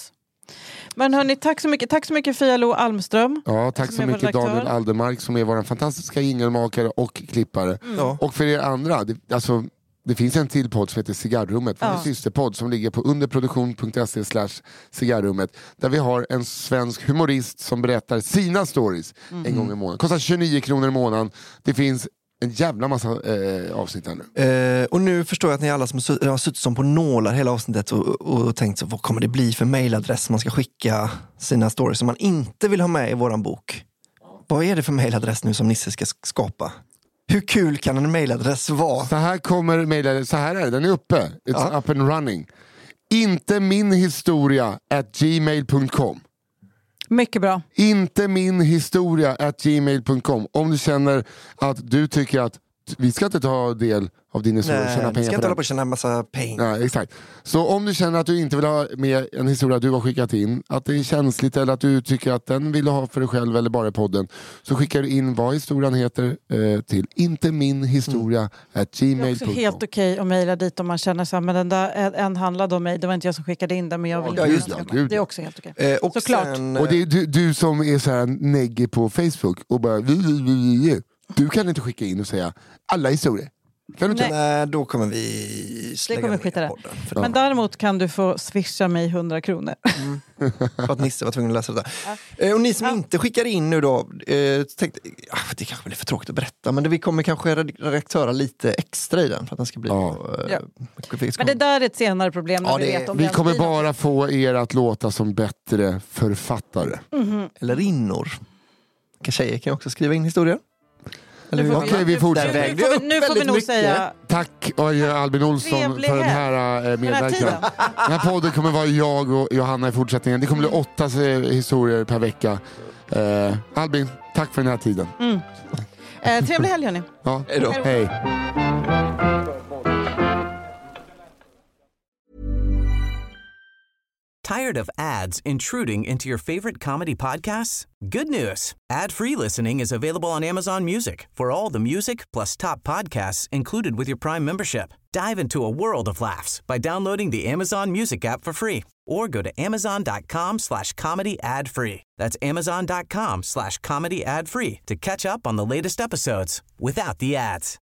Men hörni, tack så mycket. Tack så mycket Fia Lo Almström. Ja, tack så mycket redaktör. Daniel Aldermark som är vår fantastiska jingelmakare och klippare. Mm. Och för er andra, det, alltså, det finns en till podd som heter Cigarrummet, ja. En systerpodd som ligger på underproduktion punkt se slash cigarrummet, där vi har en svensk humorist som berättar sina stories mm. en gång i månaden. Kostar tjugonio kronor i månaden. Det finns en jävla massa eh, avsnitt här nu. Eh, och nu förstår jag att ni alla som har, har suttit som på nålar hela avsnittet och, och tänkt så, vad kommer det bli för mailadress man ska skicka sina stories som man inte vill ha med i våran bok. Vad är det för mailadress nu som Nisse ska skapa? Hur kul kan en mailadress vara? Så här kommer mailadress, så här är det, den är uppe. It's ja. up and running. Inte min historia at gmail punkt com. Mycket bra. Inte min historia at gmail punkt com. Om du känner att du tycker att vi ska inte ta del av din historia och tjäna pengar på den. Nej, vi ska inte hålla på att tjäna en massa pengar. Nej, exakt. Så om du känner att du inte vill ha med en historia du har skickat in, att det är känsligt eller att du tycker att den vill ha för dig själv eller bara i podden, så skickar du in vad historien heter eh, till inte min historia mm. at gmail punkt com. Det är också helt okej okay att mejla dit om man känner så här, men den där en handlade om mig, det var inte jag som skickade in den, men jag vill ja, just det, det är också helt okej. Okay. Eh, och såklart. Sen, och det är du, du som är så här negg på Facebook och bara vi, vi, vi, vi. Du kan inte skicka in och säga alla historier. Kan du inte? Nej, då kommer vi det kommer skita det. Men ja. Däremot kan du få swisha mig hundra kronor. Mm. För att Nisse var tvungen att läsa det där. Ja. Eh, och ni som ja. inte skickar in nu då, eh, tänkte, ah, det kanske blir för tråkigt att berätta, men det, vi kommer kanske redaktöra lite extra i den för att den ska bli... Ja. Då, eh, ja. Men det där är ett senare problem. När ja, vi det, vet om vi kommer bara få er att låta som bättre författare. Mm-hmm. Eller innor. Tjejer kan också skriva in historier. Okej, okay, vi fortsätter. Nu får vi, nu får vi nog mycket. säga... Tack Albin Olsson Trevlig för den här uh, medverkan. Den här podden kommer vara jag och Johanna i fortsättningen. Det kommer bli åtta historier per vecka. Uh, Albin, tack för den här tiden. Mm. Eh, trevlig helg hörni. Ja. Hej då. Hej. Tired of ads intruding into your favorite comedy podcasts? Good news. Ad-free listening is available on Amazon Music for all the music plus top podcasts included with your Prime membership. Dive into a world of laughs by downloading the Amazon Music app for free or go to amazon.com slash comedy ad free. That's amazon.com slash comedy ad free to catch up on the latest episodes without the ads.